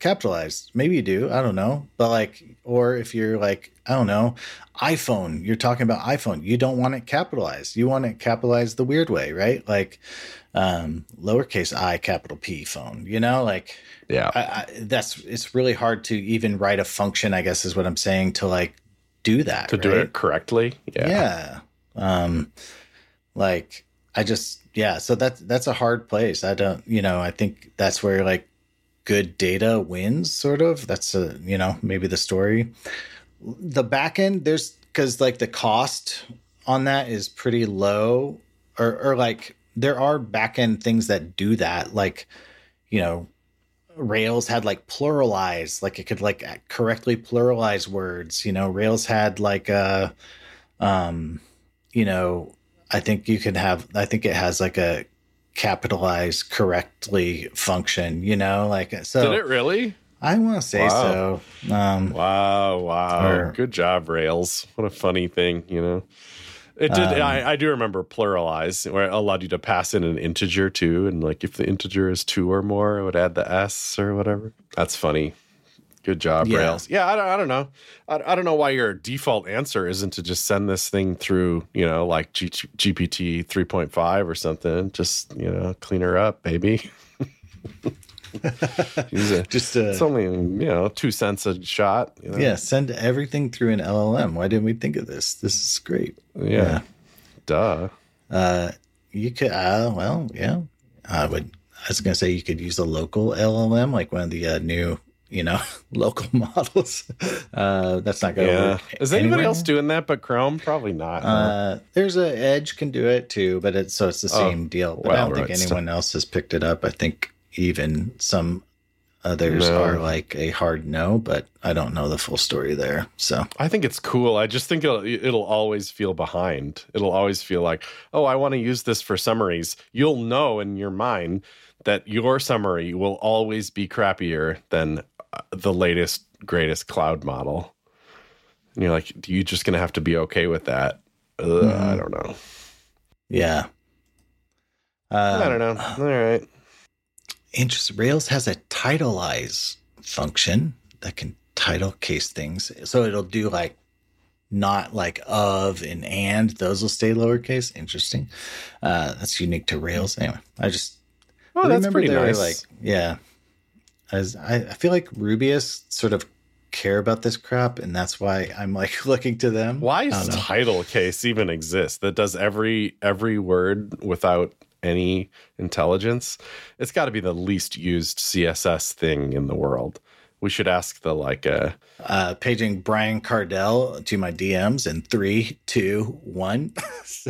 capitalized. Maybe you do. I don't know. But like, or if you're like, I don't know, iPhone, you're talking about iPhone. You don't want it capitalized. You want it capitalized the weird way, right? Like um, lowercase I, capital P phone, you know, like, yeah, I, I, that's, it's really hard to even write a function, I guess is what I'm saying, to like do that. To right? do it correctly. Yeah. Yeah. Um, like I just, yeah. So that's, that's a hard place. I don't, you know, I think that's where like good data wins sort of. That's a, you know, maybe the story. The back end, there's, because like the cost on that is pretty low, or, or like there are back end things that do that. Like, you know, Rails had like pluralize, like it could like correctly pluralize words, you know, Rails had like a, um, you know, I think you can have, I think it has like a capitalize correctly function, you know, like, so. Did it really? I want to say wow. so. Um, wow. Wow. or- Good job, Rails. What a funny thing, you know? It did. Um, I, I do remember pluralize, where it allowed you to pass in an integer too, and like if the integer is two or more, it would add the s or whatever. That's funny. Good job, Yeah. Rails. Yeah, I don't, I don't know. I, I don't know why your default answer isn't to just send this thing through, you know, like G- G P T three point five or something. Just, you know, clean her up, baby. a, Just uh, it's only, you know, two cents a shot. You know? yeah, send everything through an L L M. Why didn't we think of this? This is great. Yeah. Yeah. Duh. Uh, you could, uh, well, yeah, I would, I was going to say you could use a local L L M, like one of the uh, new, you know, local models. Uh, that's not going to Yeah. work. Is anybody anywhere. else doing that but Chrome? Probably not. huh? Uh, there's a Edge can do it too, but it's, so it's the same deal. But I well, don't think right, anyone else has picked it up. I think even some others No. are like a hard no, but I don't know the full story there. So I think it's cool. I just think it'll, it'll always feel behind. It'll always feel like, oh, I want to use this for summaries. You'll know in your mind that your summary will always be crappier than uh, the latest, greatest cloud model. And you're like, you're just going to have to be okay with that. Ugh, Mhm. I don't know. yeah. Uh, I don't know. All right. Interest Rails has a titleize function that can title case things. So it'll do like not like of and and those will stay lowercase. Interesting. Uh, that's unique to Rails. Anyway, I just Oh, I that's remember pretty they were nice. like, yeah. As I, I feel like Rubyists sort of care about this crap, and that's why I'm like looking to them. Why I does don't know. title case even exist? That does every every word without any intelligence. It's got to be the least used C S S thing in the world. We should ask the like uh Uh, paging Brian Cardell to my D Ms in three, two, one. So,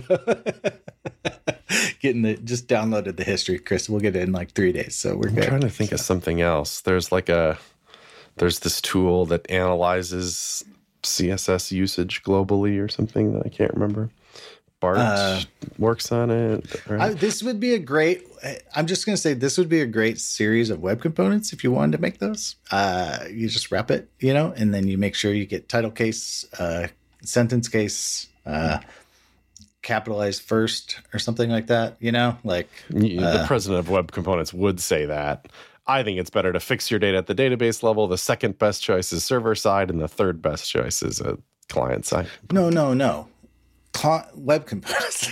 getting the just downloaded the history, Chris. We'll get it in like three days, so we're I'm good. trying to think of something else. There's like a there's this tool that analyzes C S S usage globally or something that I can't remember. Bart Uh, works on it. Right? I, this would be a great. I'm just going to say this would be a great series of web components if you wanted to make those. Uh, you just wrap it, you know, and then you make sure you get title case, uh, sentence case, uh, capitalized first or something like that. You know, like Y- the uh, president of Web Components would say that. I think it's better to fix your data at the database level. The second best choice is server side, and the third best choice is a client side. no, no, no, Cl- web components.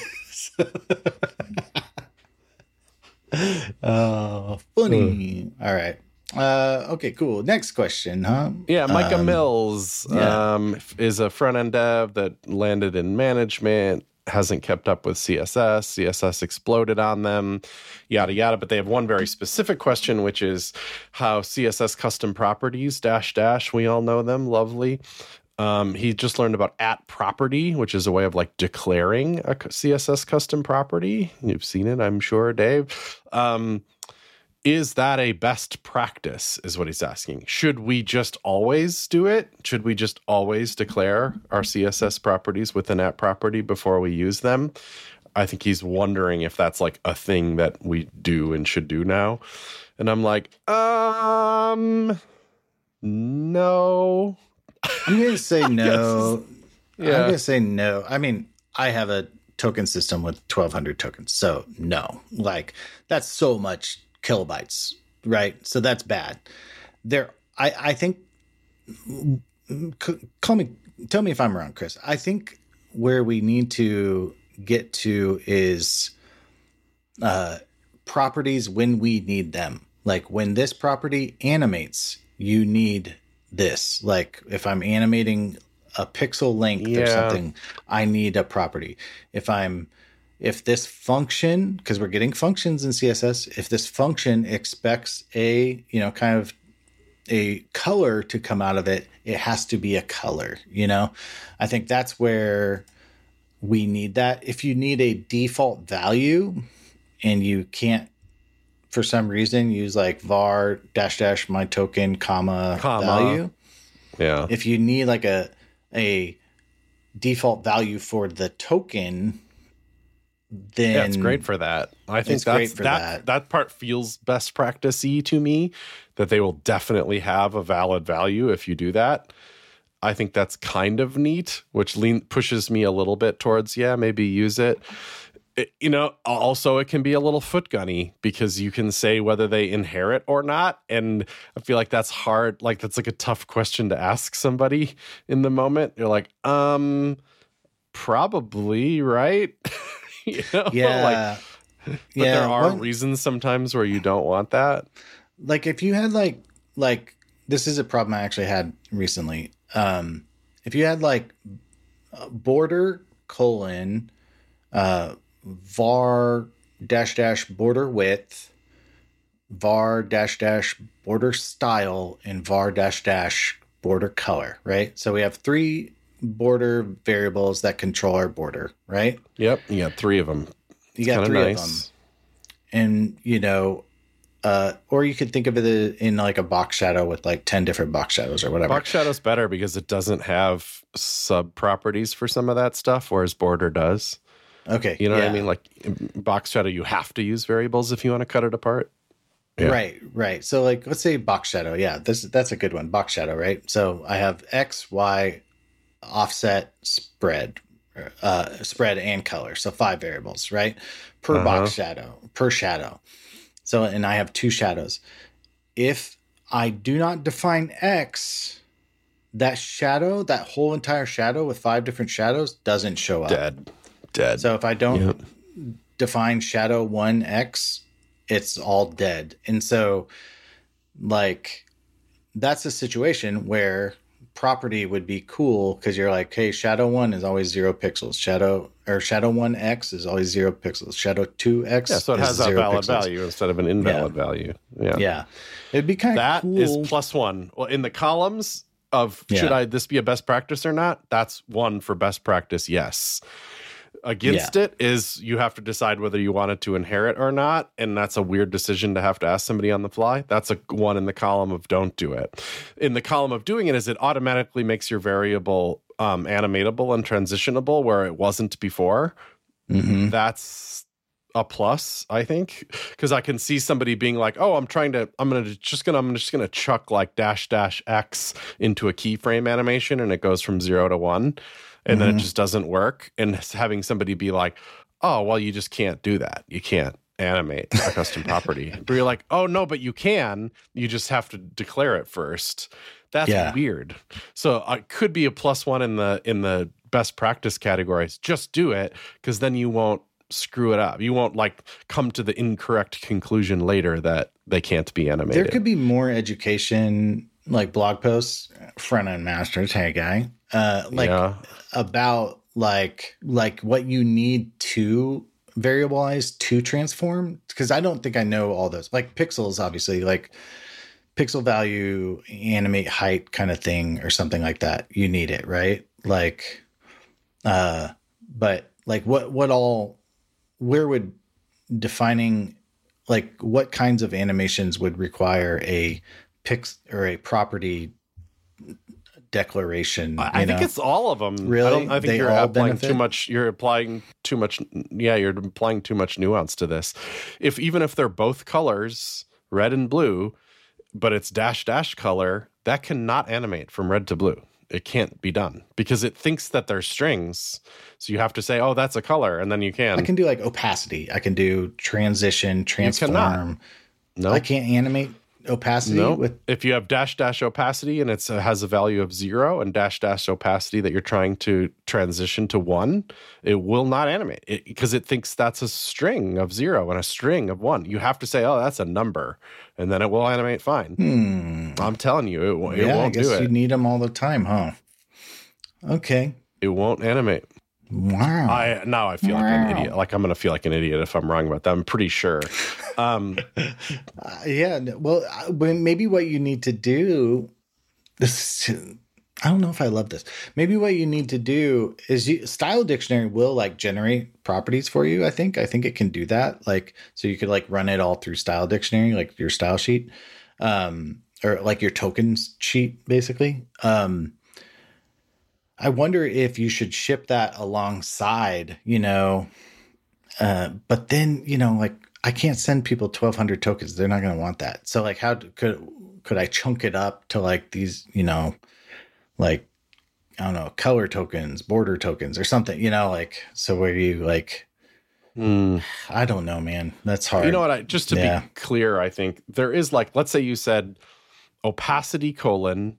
Oh, funny. All right. Uh, okay, cool. Next question, huh? Yeah, Micah Um, Mills yeah. um, is a front end dev that landed in management, hasn't kept up with C S S. C S S exploded on them, yada, yada. But they have one very specific question, which is how C S S custom properties, dash, dash, we all know them, lovely. Um, he just learned about at property, which is a way of like declaring a C S S custom property. You've seen it, I'm sure, Dave. Um, is that a best practice is what he's asking. Should we just always do it? Should we just always declare our C S S properties with an at property before we use them? I think he's wondering if that's like a thing that we do and should do now. And I'm like, um, no. I'm going to say no. I'm Yeah. going to say no. I mean, I have a token system with twelve hundred tokens. So no, like that's so much kilobytes, right? So that's bad. there, I, I think, call me, tell me if I'm wrong, Chris. I think where we need to get to is uh, properties when we need them. Like when this property animates, you need this. Like if I'm animating a pixel length yeah. or something, I need a property. If I'm, if this function, because we're getting functions in C S S, if this function expects a, you know, kind of a color to come out of it, it has to be a color, you know? I think that's where we need that. If you need a default value and you can't, for some reason, use like var dash dash my token comma, comma value. Yeah. If you need like a, a default value for the token, then yeah, it's great for that. I think it's that's, great for that, that. That part feels best practice-y to me, that they will definitely have a valid value if you do that. I think that's kind of neat, which lean, pushes me a little bit towards, yeah, maybe use it. It, you know, also it can be a little foot gunny because you can say whether they inherit or not. And I feel like that's hard. Like that's like a tough question to ask somebody in the moment. You're like, um, probably, right? You know? Yeah. Like, but yeah. there are One, reasons sometimes where you don't want that. Like if you had like, like this is a problem I actually had recently. Um, if you had like border colon, uh, var dash dash border width, var dash dash border style, and var dash dash border color, right? So we have three border variables that control our border, right? Yep. You got three of them. You got Kinda three nice. of them. And, you know, uh, or you could think of it in like a box shadow with like ten different box shadows or whatever. Box shadow's better because it doesn't have sub properties for some of that stuff, whereas border does. Okay. You know yeah. what I mean? Like box shadow, you have to use variables if you want to cut it apart. Yeah. Right, right. So like, let's say box shadow. Yeah, this that's a good one. Box shadow, right? So I have X, Y, offset, spread, uh, spread and color. So five variables, right? Per Uh-huh. box shadow, per shadow. So, and I have two shadows. If I do not define X, that shadow, that whole entire shadow with five different shadows doesn't show up. Dead. Dead. So if I don't Yep. define shadow one X, it's all dead. And so like that's a situation where property would be cool because you're like, hey, shadow one is always zero pixels. Shadow or shadow one X is always zero pixels. Shadow two X Yeah, so it is has a zero valid pixels. value instead of an invalid Yeah. value. Yeah. Yeah. It'd be kind of That cool. is plus one. Well, in the columns of Yeah. should I this be a best practice or not? That's one for best practice, yes. Against it is you have to decide whether you want it to inherit or not, and that's a weird decision to have to ask somebody on the fly. That's a one in the column of don't do it. In the column of doing it is it automatically makes your variable um, animatable and transitionable where it wasn't before. Mhm. That's a plus, I think, because I can see somebody being like, "Oh, I'm trying to, I'm gonna just gonna, I'm just gonna chuck like dash dash X into a keyframe animation, and it goes from zero to one." And then it just doesn't work. And having somebody be like, oh, well, you just can't do that. You can't animate a custom property. But you're like, oh, no, but you can. You just have to declare it first. That's Yeah. weird. So uh, it could be a plus one in the in the best practice categories. Just do it because then you won't screw it up. You won't like come to the incorrect conclusion later that they can't be animated. There could be more education, like blog posts, front end masters, hey guy, uh, like Yeah. about like like what you need to variabilize to transform. Because I don't think I know all those. Like pixels, obviously, like pixel value, animate height kind of thing, or something like that. You need it, right? Like, uh, but like what what all? Where would defining like what kinds of animations would require a pix or a property declaration? I you think know? it's all of them. Really? I, don't, I think They you're all applying benefit? too much. You're applying too much. Yeah, you're applying too much nuance to this. If even if they're both colors, red and blue, but it's dash dash color, that cannot animate from red to blue. It can't be done because it thinks that they're strings. So you have to say, oh, that's a color, and then you can. I can do like opacity. I can do transition, transform. cannot. No, I can't animate opacity No, with if you have dash dash opacity and it has a value of zero and dash dash opacity that you're trying to transition to one, it will not animate it because it thinks that's a string of zero and a string of one. You have to say, oh, that's a number, and then it will animate fine. Hmm. I'm telling you, it, it yeah, won't I guess do it. You need them all the time, huh? Okay. It won't animate. Wow. I now I feel wow. like an idiot. Like I'm going to feel like an idiot if I'm wrong about that. I'm pretty sure. Um, uh, yeah. Well, maybe what you need to do. This, I don't know if I love this. Maybe what you need to do is you, Style Dictionary will like generate properties for you. I think. I think it can do that. Like, so you could like run it all through Style Dictionary, like your style sheet, um, or like your tokens sheet, basically. Um, I wonder if you should ship that alongside, you know, uh, but then, you know, like I can't send people twelve hundred tokens. They're not going to want that. So like, how could, could I chunk it up to like these, you know, like, I don't know, color tokens, border tokens or something, you know, like, so where you like, mm. I don't know, man, that's hard. You know what? I, just to yeah. be clear, I think there is like, let's say you said opacity colon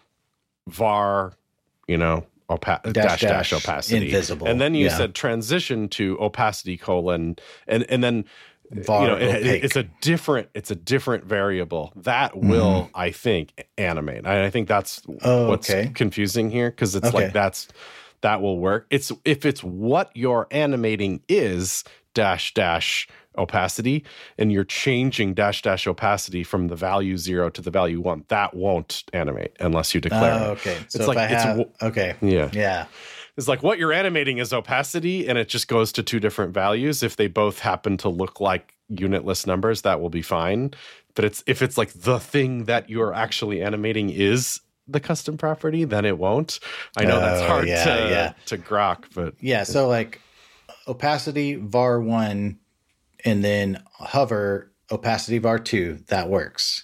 var, you know, Opa- dash, dash dash opacity, invisible, and then you yeah. said transition to opacity colon, and and then var you know it, it's a different it's a different variable that will mm-hmm. I think animate. I, I think that's oh, what's okay. confusing here because it's okay. like that's that will work. It's if it's what you're animating is dash dash opacity and you're changing dash dash opacity from the value zero to the value one, that won't animate unless you declare oh, it. okay It's so like if I it's have, okay yeah yeah it's like what you're animating is opacity and it just goes to two different values. If they both happen to look like unitless numbers, that will be fine. But it's if it's like the thing that you're actually animating is the custom property, then it won't. I know oh, that's hard yeah, to yeah. to grok, but yeah so like opacity var one and then hover opacity var two, that works.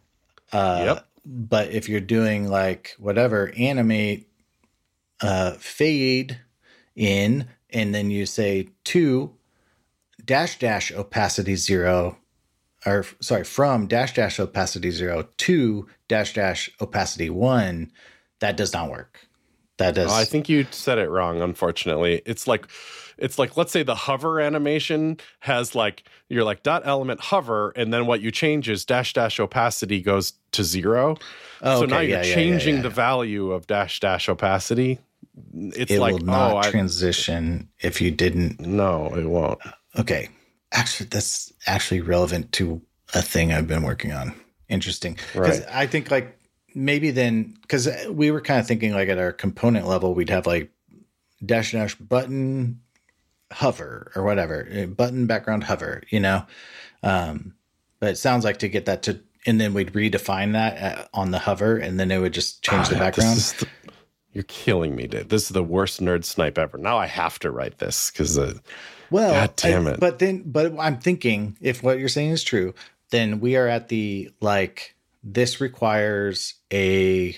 Uh, yep. But if you're doing like whatever, animate uh, fade in, and then you say two dash dash opacity zero, or sorry, from dash dash opacity zero to dash dash opacity one, that does not work. That does. Oh, I think you said it wrong, unfortunately. It's like, it's like, let's say the hover animation has like, you're like dot element hover, and then what you change is dash dash opacity goes to zero. Oh, so okay. now you're yeah, changing yeah, yeah, the yeah. value of dash dash opacity. It's it like, will not oh, transition I, if you didn't. No, it won't. Okay. Actually, that's actually relevant to a thing I've been working on. Interesting. Because right. I think like, maybe then, because we were kind of thinking like at our component level, we'd have like dash dash button hover or whatever, button background hover, you know? Um, but it sounds like to get that to, and then we'd redefine that on the hover and then it would just change oh, the background. The, you're killing me, dude. This is the worst nerd snipe ever. Now I have to write this because, uh, well, God damn it. I, but then, but I'm thinking if what you're saying is true, then we are at the, like, this requires a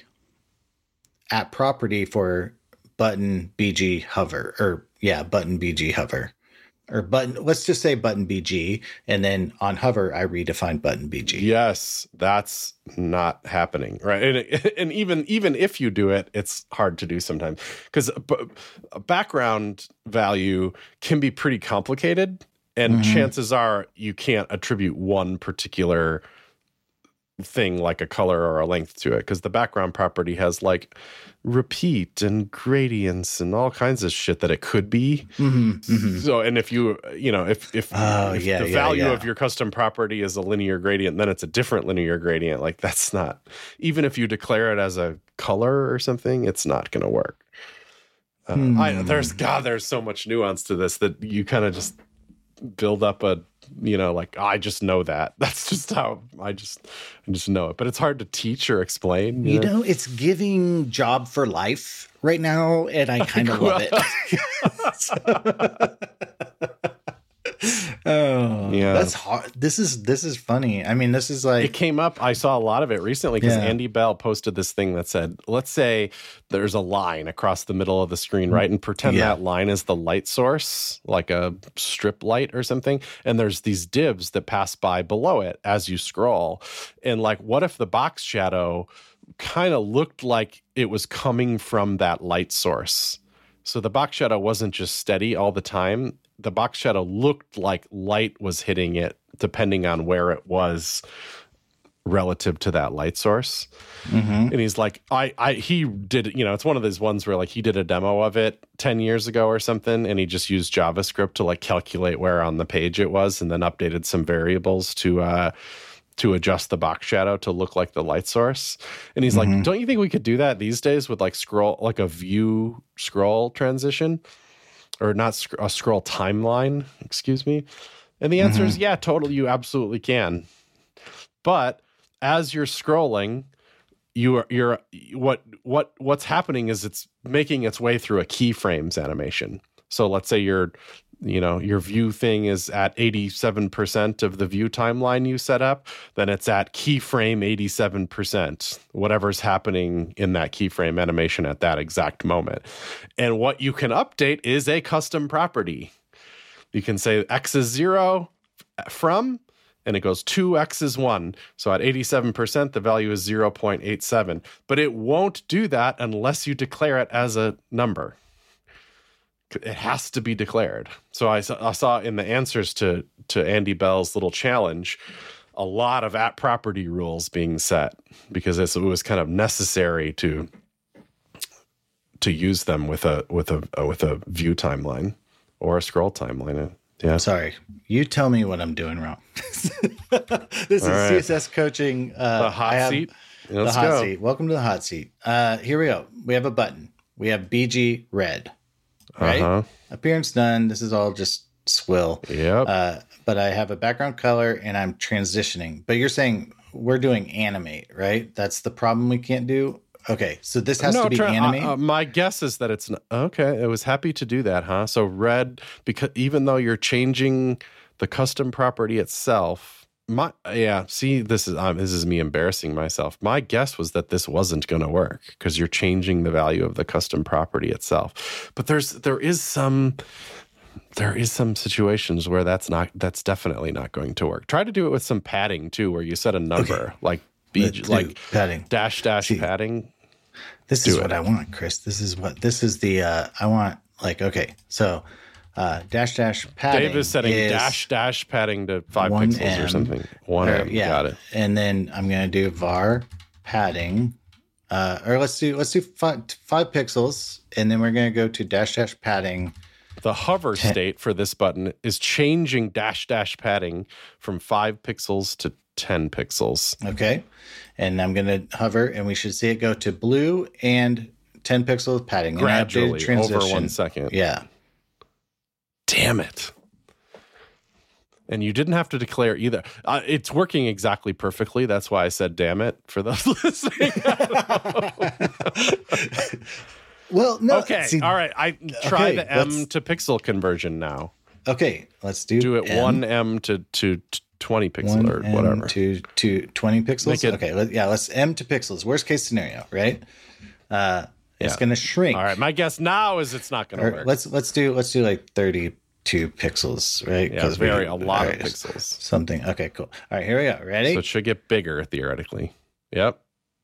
app property for button B G hover, or yeah, button B G hover, or button. Let's just say button B G, and then on hover, I redefine button B G. Yes, that's not happening, right? And, and even even if you do it, it's hard to do sometimes because a background value can be pretty complicated, and mm-hmm. chances are you can't attribute one particular thing like a color or a length to it because the background property has like repeat and gradients and all kinds of shit that it could be. Mm-hmm, mm-hmm. So, and if you, you know, if if, oh, if yeah, the yeah, value yeah. of your custom property is a linear gradient, then it's a different linear gradient. Like that's not, even if you declare it as a color or something, it's not going to work. Uh, hmm. I, there's God, there's so much nuance to this that you kind of just build up a, you know, like I just know that. That's just how I just I just know it. But it's hard to teach or explain. You, you know? know, it's giving job for life right now, and I kind of love it. Oh yeah. That's hard. This is this is funny. I mean, this is like it came up. I saw a lot of it recently because Yeah. Andy Bell posted this thing that said, let's say there's a line across the middle of the screen, right? And pretend Yeah. that line is the light source, like a strip light or something. And there's these divs that pass by below it as you scroll. And like, what if the box shadow kind of looked like it was coming from that light source? So the box shadow wasn't just steady all the time. The box shadow looked like light was hitting it depending on where it was relative to that light source. Mm-hmm. And he's like, I, I, he did, you know, it's one of those ones where like he did a demo of it ten years ago or something. And he just used JavaScript to like calculate where on the page it was and then updated some variables to, uh, to adjust the box shadow to look like the light source. And he's Mhm. like, don't you think we could do that these days with like scroll, like a view scroll transition? Or not sc- a scroll timeline, excuse me. And the answer is yeah, totally. You absolutely can. But as you're scrolling, you are you're what what what's happening is it's making its way through a keyframes animation. So let's say your you know your view thing is at eighty-seven percent of the view timeline you set up, then it's at keyframe eighty-seven percent, whatever's happening in that keyframe animation at that exact moment. And what you can update is a custom property. You can say X is zero from, and it goes two X is one. So at eighty-seven percent, the value is zero point eight seven. But it won't do that unless you declare it as a number. It has to be declared. So I saw, I saw in the answers to, to Andy Bell's little challenge, a lot of at property rules being set because it was kind of necessary to to use them with a with a uh, with a view timeline or a scroll timeline. Yeah. Sorry, you tell me what I'm doing wrong. This is right. C S S coaching. Uh, The hot I have seat. The Let's hot go. seat. Welcome to the hot seat. Uh, here we go. We have a button. We have B G red. Right? Uh-huh. Appearance none. This is all just swill. Yep. Uh, but I have a background color and I'm transitioning. But you're saying we're doing animate, right? That's the problem we can't do. Okay, so this has no, to be try, animate. uh, uh, my guess is that it's not, okay. I was happy to do that, huh? So red, because even though you're changing the custom property itself, my yeah. See, this is um, this is me embarrassing myself. My guess was that this wasn't going to work because you're changing the value of the custom property itself. But there's there is some there is some situations where that's not that's definitely not going to work. Try to do it with some padding too, where you set a number Okay. like B, Let's do like padding. dash dash See, padding. This do is it. what I want, Chris. This is what this is the uh I want like okay, so uh dash dash padding. Dave is setting is dash dash padding to five one pixels or M, something. One or- M, yeah. got it. And then I'm gonna do var padding. Uh or let's do let's do five, five pixels, and then we're gonna go to dash dash padding. The hover state for this button is changing dash dash padding from five pixels to ten pixels. Okay. And I'm gonna hover and we should see it go to blue and ten pixels padding. And I updated Gradually, transition. over one second. Yeah. Damn it. And you didn't have to declare either. Uh, it's working exactly perfectly. That's why I said damn it for those listening. Well, no. Okay. see- All right. I try okay, the M let's- to pixel conversion now. Okay, let's do Do it M. one M to, to, to twenty pixel One or M whatever. to to twenty pixels. Make it- okay, let, yeah, let's M to pixels. Worst case scenario, right? Uh, it's Yeah. going to shrink. All right. My guess now is it's not going Or to work. let's let's do let's do like thirty-two pixels, right? Yeah, 'Cause we- very a lot all of right, pixels. Something. Okay, cool. All right, here we go. Ready? So it should get bigger theoretically. Yep.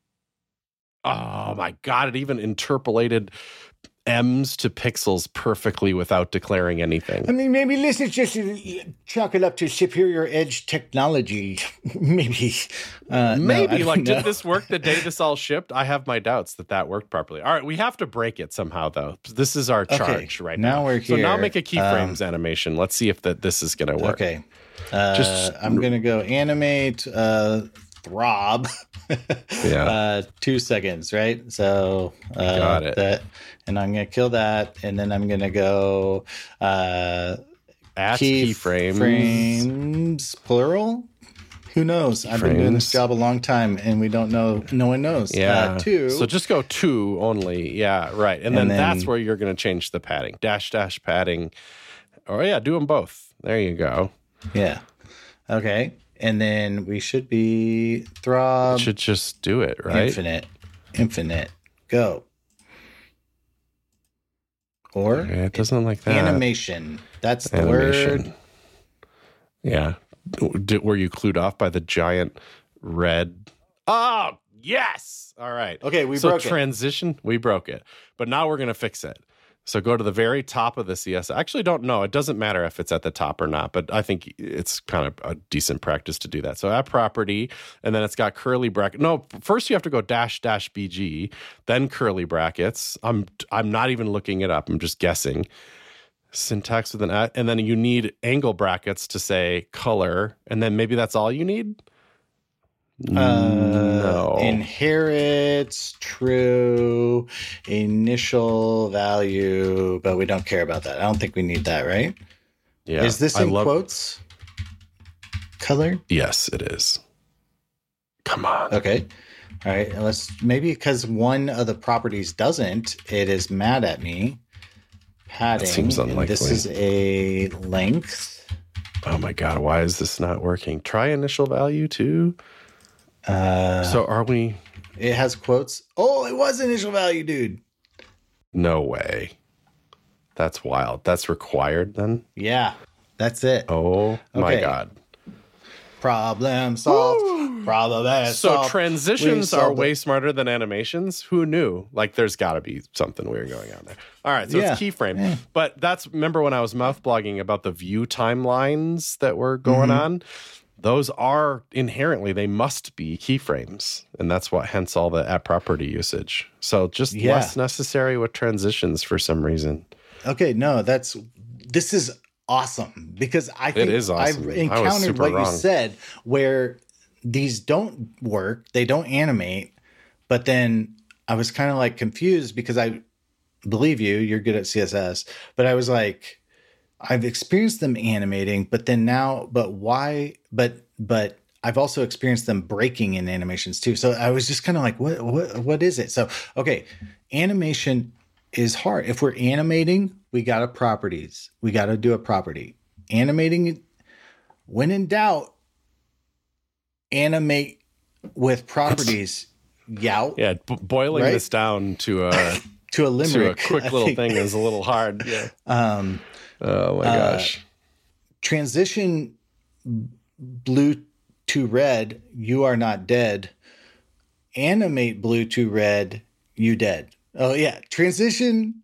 Oh my God. It even interpolated M's to pixels perfectly without declaring anything. I mean, maybe this is just chalk it up to superior edge technology. maybe. Uh, no, I Maybe. don't Like, know. did this work the day this all shipped? I have my doubts that that worked properly. All right. We have to break it somehow, though. This is our charge right now. now we're So now here. make a keyframes animation. Let's see if that this is going to work. Okay. Uh, Just- I'm going to go animate uh, throb. Yeah. Uh, two seconds, right? So uh, Got it. That, and I'm going to kill that. And then I'm going to go uh, At key keyframes. frames, plural. Who knows? I've been doing this Keyframes. job a long time, and we don't know. No one knows. Yeah. Uh, two. So just go two only. Yeah. Right. And, And then, then- that's where you're going to change the padding. Dash, dash padding. Oh, yeah. Do them both. There you go. yeah. Okay. And then we should be throb. Should just do it, right? Infinite. Infinite. Go. Or okay, it doesn't like that. Animation. That's the Animation. word. Yeah. Did, were you clued off by the giant red? Oh, yes. All right. Okay, we so broke transition, it. We broke it. But now we're going to fix it. So go to the very top of the C S S. I actually don't know. It doesn't matter if it's at the top or not, but I think it's kind of a decent practice to do that. So app property, and then it's got curly bracket. No, first you have to go dash dash B G, then curly brackets. I'm I'm not even looking it up. I'm just guessing. Syntax with an at, and then you need angle brackets to say color, and then maybe that's all you need. Uh, no. Inherits true initial value, but we don't care about that. I don't think we need that, right? Yeah. Is this I in love, quotes? Color? Yes, it is. Come on. Okay. All right. Let's maybe because one of the properties doesn't, it is mad at me. Padding. That seems unlikely. And this is a length. Oh my God. Why is this not working? Try initial value too. Uh, so are we? It has quotes. Oh, it was initial value, dude. No way. That's wild. That's required then? Yeah, that's it. Oh my okay. God. Problem solved. Woo! Problem so solved. transitions are way smarter than animations. Who knew? Like there's got to be something weird going on there. All right, so yeah. it's keyframe. Yeah. But that's, remember when I was mouth blogging about the view timelines that were going mm-hmm. on? Those are inherently, they must be keyframes. And that's what, hence all the app property usage. So just yeah. less necessary with transitions for some reason. Okay, no, that's, this is awesome because I think it is awesome. I've encountered what wrong. you said where these don't work, they don't animate, but then I was kind of like confused because I believe you, you're good at C S S, but I was like, I've experienced them animating, but then now, but why, but, but I've also experienced them breaking in animations too. So I was just kind of like, what, what, what is it? So, okay. Animation is hard. If we're animating, we got to properties. We got to do a property. Animating, when in doubt, animate with properties. Yout. Yeah, b- boiling right? this down to a to a limerick, to a quick I little think. thing is a little hard. Yeah. Um, oh my gosh. Uh, transition blue to red. You are not dead. Animate blue to red. You dead. Oh yeah, transition.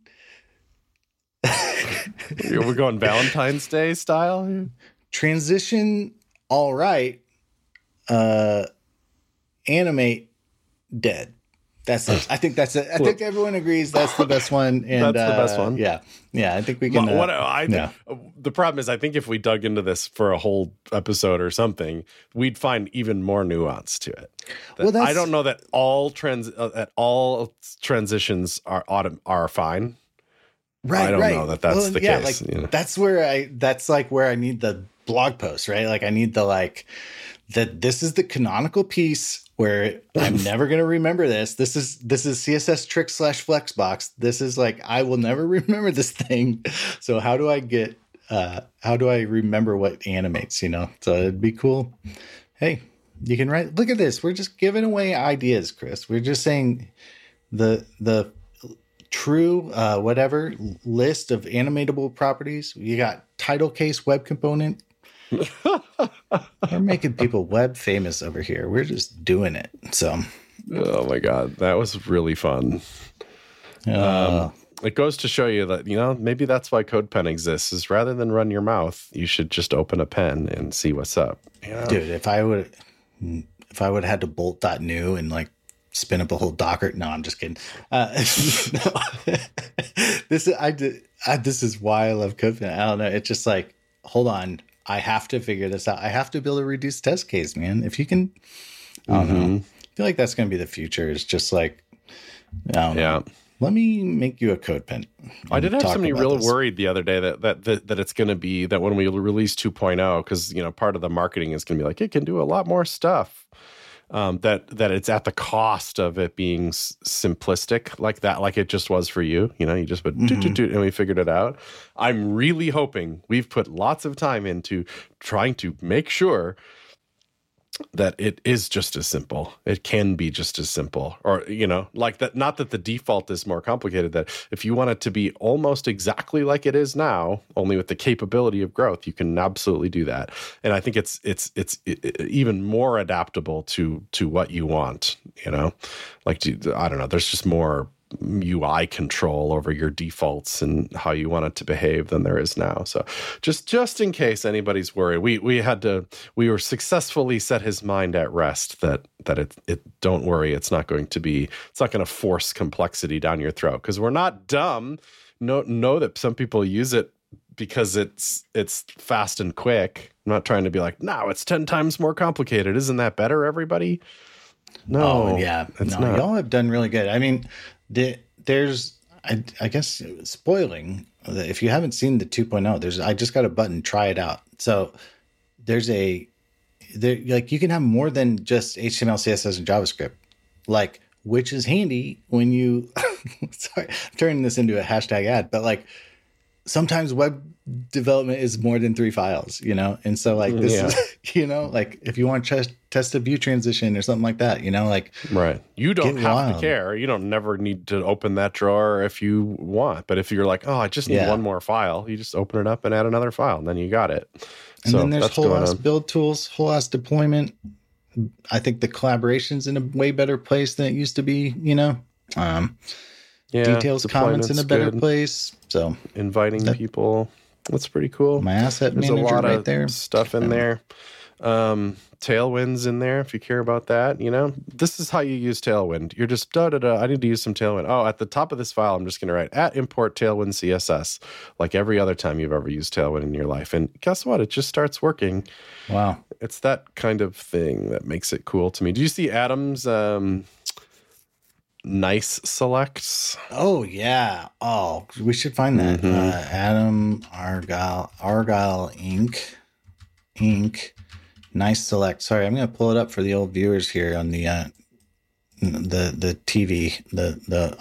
We're going Valentine's Day style here. Transition, all right. Uh, animate, dead. That's it. I think that's it. I think everyone agrees that's the best one. And that's the best one. Uh, yeah, yeah. I think we can. Uh, what, I, yeah. The problem is, I think if we dug into this for a whole episode or something, we'd find even more nuance to it. Well, that's, I don't know that all trans uh, that all transitions are autom- are fine. Right, I don't right. know that that's well, the yeah, case. Like, you know? That's where I. That's like where I need the blog post, right? Like I need the like that. This is the canonical piece where I'm never going to remember this. This is this is C S S trick slash flexbox. This is like I will never remember this thing. So how do I get? Uh, how do I remember what animates? You know, so it'd be cool. Hey, you can write. Look at this. We're just giving away ideas, Chris. We're just saying the the. True, uh, whatever list of animatable properties. You got title case web component. We're making people web famous over here. We're just doing it. So, oh my God, that was really fun. Uh, um, it goes to show you that, you know, maybe that's why CodePen exists is rather than run your mouth, you should just open a pen and see what's up. You know? Dude, if I would, if I would have had to bolt.new and like, spin up a whole Docker. No, I'm just kidding. Uh, no. this is I did. I, this is why I love CodePen. I don't know. It's just like, hold on. I have to figure this out. I have to build a reduced test case, man. If you can, I don't mm-hmm. know. I feel like that's going to be the future. It's just like, I don't yeah. know. Let me make you a CodePen. I did have somebody real this. worried the other day that that that, that it's going to be that when we release two point oh, because you know part of the marketing is going to be like it can do a lot more stuff. um, that that it's at the cost of it being s- simplistic like that, like it just was for you. You know, you just went Mm-hmm. toot, toot, toot, and we figured it out. I'm really hoping we've put lots of time into trying to make sure that it is just as simple. It can be just as simple, or, you know, like that. Not that the default is more complicated, that if you want it to be almost exactly like it is now, only with the capability of growth, you can absolutely do that. And I think it's, it's, it's even more adaptable to, to what you want, you know, like, I don't know, there's just more U I control over your defaults and how you want it to behave than there is now. So just just in case anybody's worried, we we had to we were successfully set his mind at rest that that it it don't worry, it's not going to be it's not going to force complexity down your throat, because we're not dumb. Know know that some people use it because it's it's fast and quick. I'm not trying to be like, no, it's ten times more complicated. Isn't that better, everybody? No, oh, yeah, no, not. Y'all have done really good. I mean, the, there's, I, I guess, spoiling. If you haven't seen the two point oh, there's, I just got a button, try it out. So there's a, there, like you can have more than just H T M L, C S S, and JavaScript, like, which is handy when you, sorry, I'm turning this into a hashtag ad, but like sometimes web development is more than three files, you know? And so like this Yeah. is, you know, like if you want to test, test a view transition or something like that, you know, like, right. You don't get have wild. to care. You don't never need to open that drawer if you want. But if you're like, oh, I just need Yeah. one more file, you just open it up and add another file, and then you got it. And so then there's that's whole going ass on. build tools, whole ass deployment. I think the collaboration's in a way better place than it used to be, you know? Um, Yeah, details, comments in a deployment's better good. place. So Inviting That- people. That's pretty cool. my asset There's a manager lot right of there. stuff in there. Um, Tailwind's in there if you care about that. You know, this is how you use Tailwind. You're just da da da. I need to use some Tailwind. Oh, at the top of this file, I'm just going to write at import Tailwind C S S, like every other time you've ever used Tailwind in your life. And guess what? It just starts working. Wow. It's that kind of thing that makes it cool to me. Do you see Adam's um, nice selects? Oh yeah. Oh, we should find that. Mhm. Uh, Adam Argyle, Argyle Inc. Inc. Nice select. Sorry, I'm gonna pull it up for the old viewers here on the uh, the the T V. The the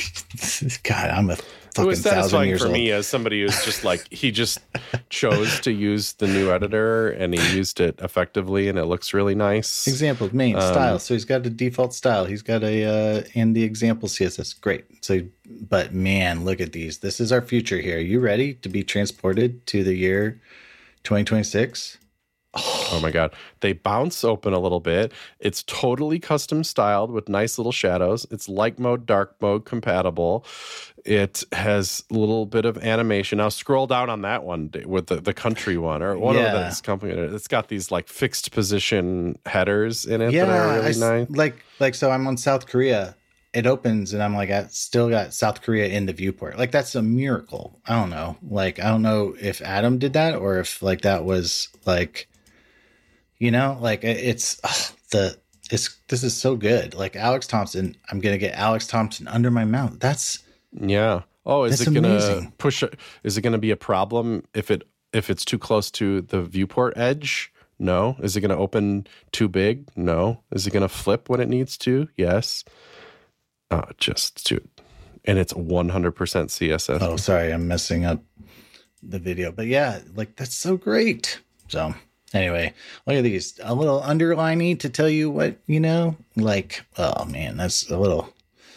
uh, God, I'm a It fucking was thousand satisfying years for old. me as somebody who's just like, he just chose to use the new editor and he used it effectively and it looks really nice. Examples, main Um, style. So he's got a default style. He's got a uh, and the example C S S. Great. So, but man, look at these. This is our future here. You ready to be transported to the year twenty twenty-six? Oh my God. They bounce open a little bit. It's totally custom styled with nice little shadows. It's light mode, dark mode compatible. It has a little bit of animation. Now scroll down on that one with the, the country one or one Yeah. of that's complicated. It's got these like fixed position headers in it Yeah, that are I really s- nice. like like so. I'm on South Korea. It opens and I'm like, I still got South Korea in the viewport. Like that's a miracle. I don't know. Like I don't know if Adam did that or if like that was like, you know, like it- it's ugh, the it's this is so good. Like Alex Thompson, I'm gonna get Alex Thompson under my mount. That's Yeah. Oh, is That's it gonna amazing. push? Is it gonna be a problem if it if it's too close to the viewport edge? No. Is it gonna open too big? No. Is it gonna flip when it needs to? Yes. Oh, just do it, and it's one hundred percent C S S. oh sorry, I'm messing up the video. But yeah, like that's so great. So anyway, look at these. A little underlining to tell you what, you know, like, oh man, that's a little,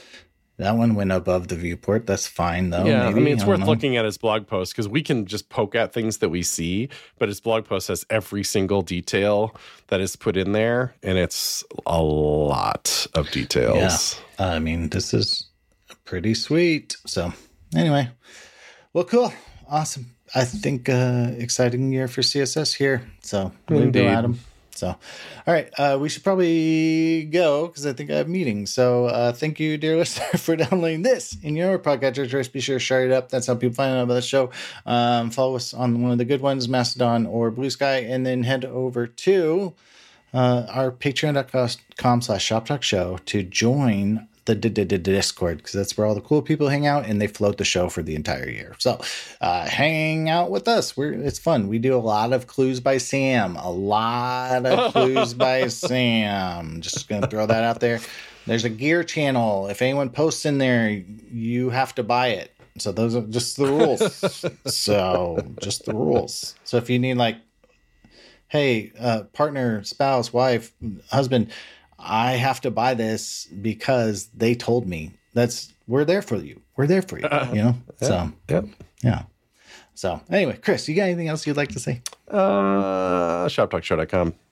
that one went above the viewport. That's fine though. Yeah, maybe. I mean, it's don't worth know. looking at his blog post because we can just poke at things that we see, but his blog post has every single detail that is put in there, and it's a lot of details. Yeah. I mean, this is pretty sweet. So anyway, well, cool. Awesome. I think uh exciting year for C S S here. So way to Indeed. go, Adam. So, all right, uh, we should probably go because I think I have meetings. So, uh, thank you, dear listener, for downloading this in your podcatcher choice. Be sure to share it up. That's how people find out about the show. Um, follow us on one of the good ones, Mastodon or Blue Sky, and then head over to uh, our patreon dot com slash shop talk show to join the d- d- d- Discord, because that's where all the cool people hang out, and they float the show for the entire year. So uh, hang out with us. We're it's fun. We do a lot of Clues by Sam. A lot of Clues by Sam. Just gonna throw that out there. There's a gear channel. If anyone posts in there, you have to buy it. So those are just the rules. So just the rules. So if you need like, hey, uh, partner, spouse, wife, husband, I have to buy this because they told me. That's we're there for you. We're there for you. Uh, you know. Yeah, so yeah, yeah. So anyway, Chris, you got anything else you'd like to say? Uh, shop talk show dot com.